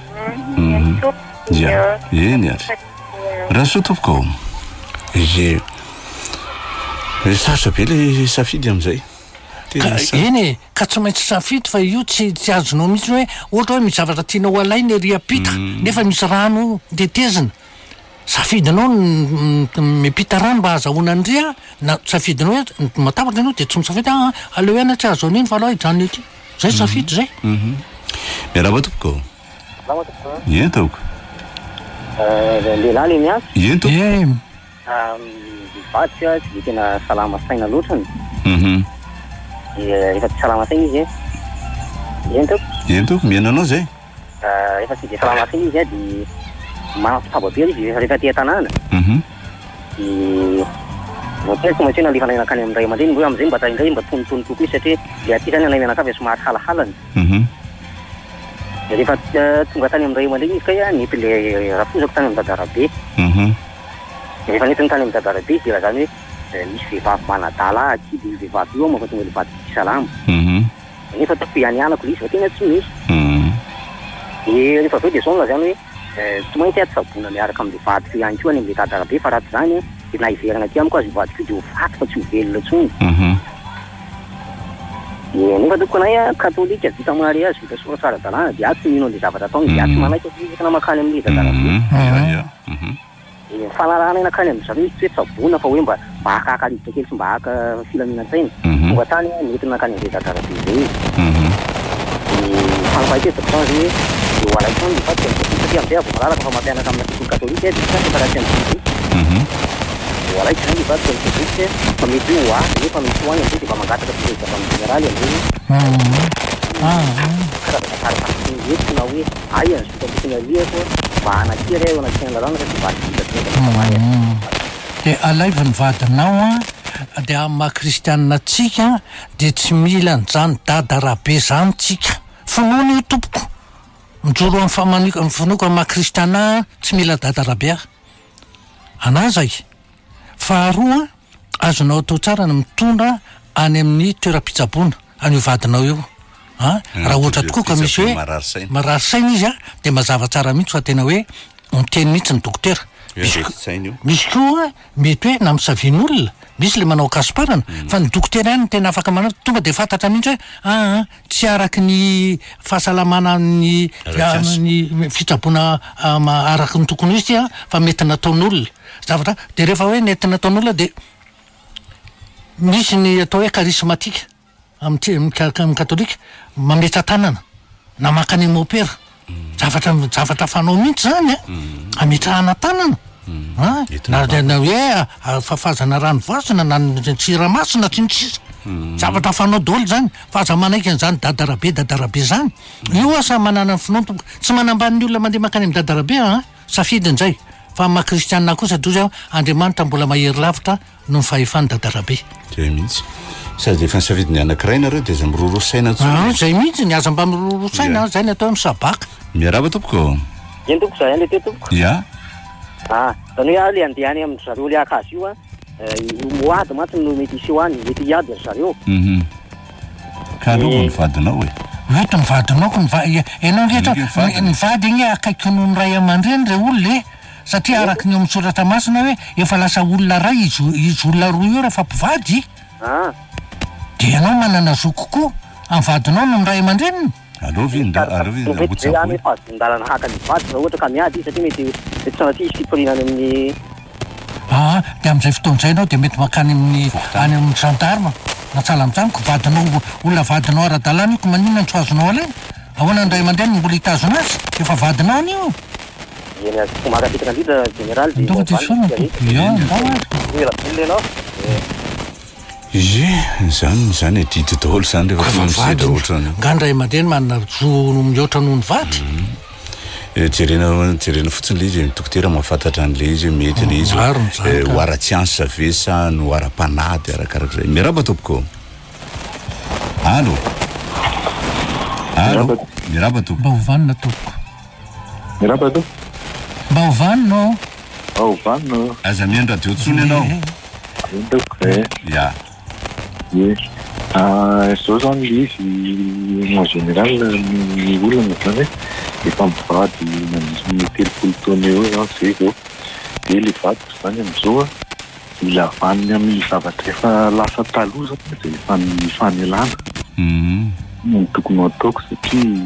ia eny ary raha soa tompoko izy sarotra be le safidy amin'izay eny ka tsy maintsy safidy fa io tsy azonao mihitsy hoe ohatra hoe misy zavatra tianao alainy ery apita nefa misy rano tetezina safidinao mipita rano mba azahoana andria na safidinao hoe matapatra ianao dia tsy misafidy aleo ihany tsy azo an'iny fa aloha hijanona ety zay safidy zay miarahaba tompoko ien tompoko lehilahy le miasa ien tompoko vatsy a tsy de tena salama saina loatrany rehefa tsy salama saina izy ien tompoko miainanao zay rehefa tsy de salama saina izy a di manapitaba be izy rehefa tia tanàna di voatena tsy maintsy hoe nalefa nainakany amin'ny ray aman-dreny hoe am'izay mba taindray mba tonitony kokoa satria le aty zany anay mianakavy somary halahalany rehefa tonga tany amin'ny ray aman-dreny izy kay a nety le rapozako tany amin'ny dadarabe rehefa nety ny tany amin'ny dadarabe izy dia raha zany hoe misy vehivavy manadala aty dia vehivavy io mahatonga le vady salama nefa ataoko ihany anako le izy fa tena tsy misy dia rehefa aveo dia zao zany hoe tsy maintsy aty sabona miaraka amin'le vadiko ihany koa any amin'le dadarabe fa raha tsy zany dia na hiverana aty amiko azy io vadiko io dia ho vaty fa tsy ho velona intsony nefa toko anay a katolika vita mariazy vita soa tsara dalàna dia aty mino an'le zavatra ataony dia aty manaika fizikana makany amin'le dadarabe fanarahana nakany amin'izareo izy tsy hoe sabona fa hoe mba haka akalivitra kely sy mba haka filaminantsaina tonga tany mety nakany amin'le dadarabe zay fanapahitezako zany zay hoe eo alaiky ny vaty satria amizay avo malalaka fa mampianaka amina fitony katolika dia tsy fa raha tsy am'zay eo alaiky zany vaty am'zay fa mety io hoazy nefa misy hoany am'zay dia mba mangataka firehetra amin'ny generaly am'zay karazana karafasiny na hoe ay any sotapokony aliako mba anakiry eo anakiana lalàna fa tsy vadika dia alaiva ny vadinao a dia amin'ny mahakristianinatsika dia tsy mila nyzany dadarabe zany tsika finoana io tompoko mijoro amin'ny finoako amin'ny mahakristiana tsy mila dadarabe anazay faharoa azonao atao tsara ny mitondra any amin'ny toeram-pitsaboana an'io vadinao io raha ohatra tokoa ka misy hoe marary saina izy dia mazava tsara mihitsy fa tena hoe miteny mihitsy ny dokotera misy koa mety hoe na misavian'olona misy le manao kasiparana fa ny dokotera ihany tena afaka manao tonga dia fantatra mihitsy hoe tsy araky ny fahasalamana ny fitsaboana araky ny tokony izy fa mety nataon'olona zavatra dia rehefa hoe nety nataon'olona dia misy ny atao hoe karismatika amin'ny katolika mametra tanana na makany mopera zavatra fanao mihitsy zany ametrahana tanana na hoe fafazana ranovoasina na tsiramasina tsy nitsisa zavatra fanao daholo zany fa aza manaiky an'izany dadarabe zany io asa manana ny finoana tsy manambany ny olona mandeha makany amin'ny dadarabe safidin'izay fa maha-kristianina kosa dozy aho Andriamanitra mbola mahery lavitra no ny fahefany dadarabe zay mihitsy sady efa nisafidy ny anankiray nareo dia zay mirorosaina zay mihitsy ny aza mba mirorosaina zay ny atao amin'ny sabaka miaraba tompoko eny tompoko zay any le tompoko ia zany hoe le andeha any amin'ny zareo le akazy io moady matsy no mety isy ho any mety hiady ry zareo ka aloha ny vadinao oeto ny vadinao ko enao rehetra ny vady igny akaiky no ny ray aman-dreny re olona satria araky ny mitsoratra masina hoe efa lasa olona ray izy olona roa io rehefa mpivady dia ianao manana zo kokoa amin'ny vadinao no ny ray aman-dreniny any fazindalana haka ny vady na ohatra ka miady izy satria mety sanaty izy fiporinany amin'ny dia amin'izay fotoan'izay ianao dia mety makany any amin'ny gendarme na tsala mitsaniko vadinao olona vadinao ara-dalàna io ko maninona ny tsoazonao aleny ahoana ny ray aman-dreny mbola hitazona azy efa vadinao anio makapitraka andrindra général lenao zany didy daholo zany rehefa ohatrany ngany ray aman-dreny manana zo mihoatra noho ny vady jerena fotsiny le izy mitokotera mahafantatra an'le izy mety le izy oara-tsiansa ve sa no oara-panady arakarak'izay miaraba tompoko allo miaraba tompo mba hovanina tompoko miaraba to mba hovaninao hovanina aza mihaino radio tsony ianao tompoko ia zao zany le izy en général ny olona zany hoe efa mivady nanisy 3 taona eo zany zay zao dia le vadiko zany am'izao mila vaniny amin'ny zavatra efa lasa taloha zany zay efa ny fanelana ny tokony ataoko satria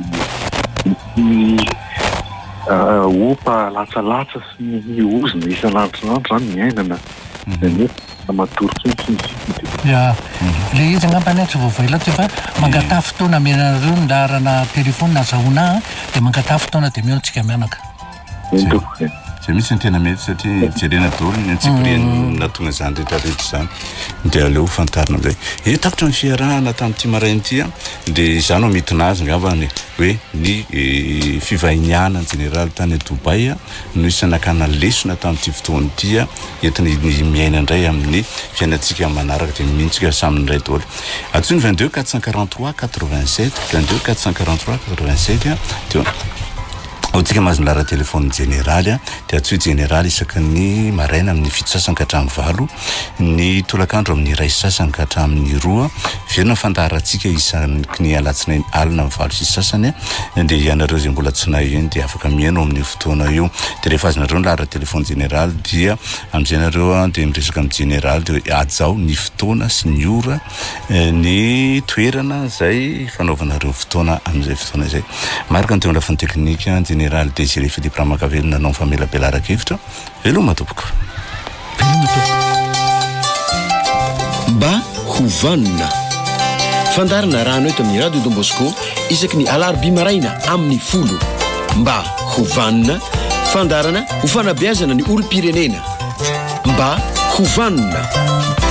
opa latsalatsa sy ny ozina isan'andro zany miainana zany hoe matorotsy ya le izy angamba ny tsy voavaila ty fa mangatà fotoana amenareo ny laharana telefona azahoana dia mangatà fotoana dia mihaontsika mianaka zay mihitsy ny tena mety satria jerena daholo ny antsipiriany natonga zany rehetrarehetra zany dia aleo fantarina amizay tapitra ny fiarahana tamin'ity marainy ity dia izany omitona azy ngambany hoe ny fivahiniana ny général tany Dubai no isanakana lesona tamin'ity fotoana ity entiny miaina indray amin'ny fiainantsika manaraka dia mihintsika saminy iray daholo atsony 22 443 87 22 443 87 dia aotsika mazony lara telefony généraly dia atsoy généraly isaky ny maraina amin'ny fito sasany ka hatramin'ny valo ny tolakandro amin'ny iray sasany ka hatramin'ny roa verina fandaharantsika isaky ny alatsinainy alina amin'ny valo sisy sasany dia ianareo zay mbola tsy nahy eny dia afaka miaino amin'ny fotoana io dia rehefa azonareo ny lara telefony généraly dia amin'izay nareo dia miresaka amin'ny généraly dia hoe ajao ny fotoana sy ny ora ny toerana zay fanaovanareo fotoana amin'izay fotoana izay marika ny teo lafin'ny teknika général Désiré Philippe Ramakavelona nanao famela belara-kevitra veloma tompoko mba hovanina fandarana rano eto amin'ny radio Don Bosco isaky ny alarobia maraina amin'ny 10 mba hovanina fandarana ho fanabeazana ny olo-pirenena mba hovanina